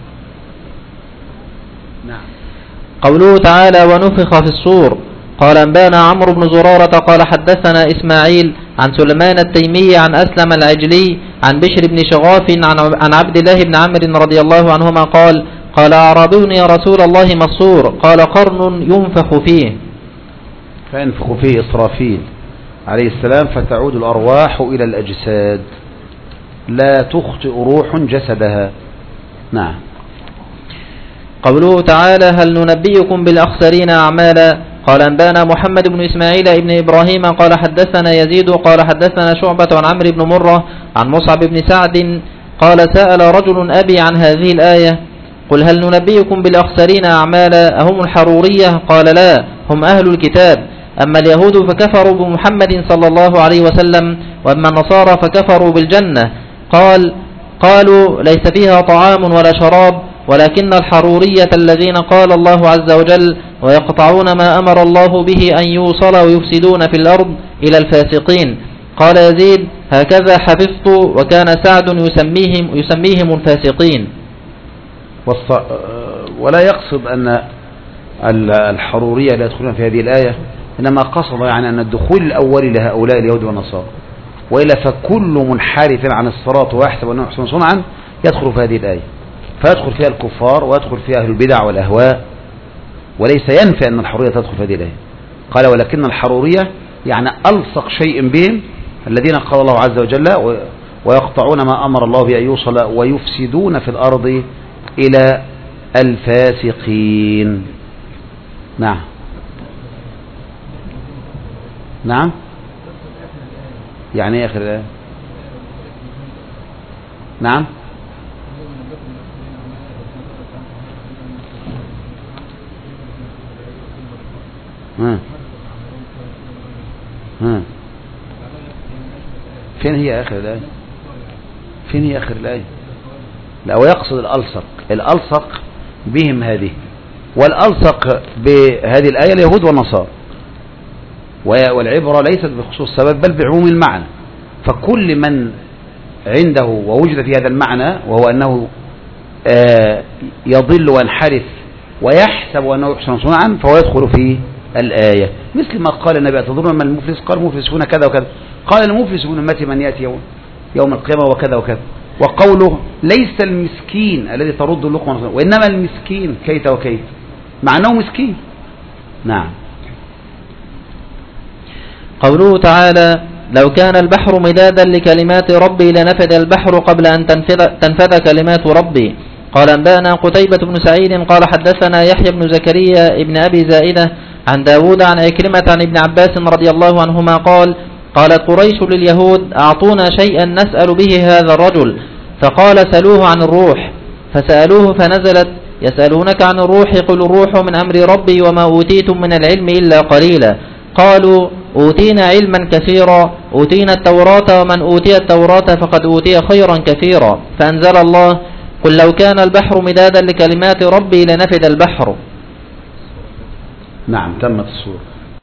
نعم. قوله تعالى ونفخ في الصور. قال أنبانا عمرو بن زرارة قال حدثنا إسماعيل عن سليمان التيمي عن أسلم العجلي عن بشر بن شغاف عن عبد الله بن عمرو رضي الله عنهما قال قال أعرابي يا رسول الله ما الصور؟ قال قرن ينفخ فيه. فينفخ فيه إسرافيل عليه السلام فتعود الأرواح إلى الأجساد لا تخطئ روح جسدها. نعم. قوله تعالى هل ننبئكم بالأخسرين أعمالا. قال أنبانا محمد بن إسماعيل ابن إبراهيم قال حدثنا يزيد قال حدثنا شعبة عن عمرو بن مرة عن مصعب بن سعد قال سأل رجل أبي عن هذه الآية قل هل ننبئكم بالأخسرين أعمالا أهم الحرورية؟ قال لا هم أهل الكتاب. أما اليهود فكفروا بمحمد صلى الله عليه وسلم وأما النصارى فكفروا بالجنة. قال قالوا ليس فيها طعام ولا شراب ولكن الحرورية الذين قال الله عز وجل ويقطعون ما أمر الله به أن يوصل ويفسدون في الأرض إلى الفاسقين. قال يزيد هكذا حفظت وكان سعد يسميهم, يسميهم الفاسقين. ولا يقصد أن الحرورية لا يدخلون في هذه الآية إنما قصد يعني أن الدخول الأول لهؤلاء اليهود والنصارى وإلا فكل منحرف عن الصراط ويحسب أنه يحسن صنعا يدخل في هذه الآية فيدخل فيها الكفار ويدخل فيها أهل البدع والأهواء وليس ينفي أن الحرورية تدخل في هذه الآية. قال ولكن الحرورية يعني ألصق شيء بهم الذين قال الله عز وجل ويقطعون ما أمر الله بأن يوصل ويفسدون في الأرض إلى الفاسقين. نعم. نعم يعني ايه اخر الايه؟ نعم ها ها فين هي اخر الايه؟ فين هي اخر الايه؟ لا ويقصد الالصق الالصق بهم هذه والالصق بهذه الايه اليهود والنصارى والعبرة ليست بخصوص السبب بل بعموم المعنى. فكل من عنده ووجد في هذا المعنى وهو أنه يضل وينحرف ويحسب أنه يحسن صنعا فهو يدخل في الآية مثل ما قال النبي أتظنون من المفلس؟ قال مفلسون كذا وكذا. قال المفلس من أمتي من يأتي يوم, يوم القيامة وكذا وكذا. وقوله ليس المسكين الذي ترد اللقمة وإنما المسكين كيت وكيت مع أنه مسكين. نعم. قوله تعالى لو كان البحر مدادا لكلمات ربي لنفد البحر قبل أن تنفذ, تنفذ كلمات ربي. قال أنبأنا قتيبة بن سعيد قال حدثنا يحيى بن زكريا ابن أبي زائدة عن داود عن عكرمة عن ابن عباس رضي الله عنهما قال قالت قريش لليهود أعطونا شيئا نسأل به هذا الرجل فقال سألوه عن الروح فسألوه فنزلت يسألونك عن الروح قل الروح من أمر ربي وما أوتيتم من العلم إلا قليلا. قالوا أوتينا علما كثيرا أوتينا التوراة ومن أوتي التوراة فقد أوتي خيرا كثيرا. فأنزل الله قل لو كان البحر مدادا لكلمات ربي لنفد البحر. نعم تمت السورة.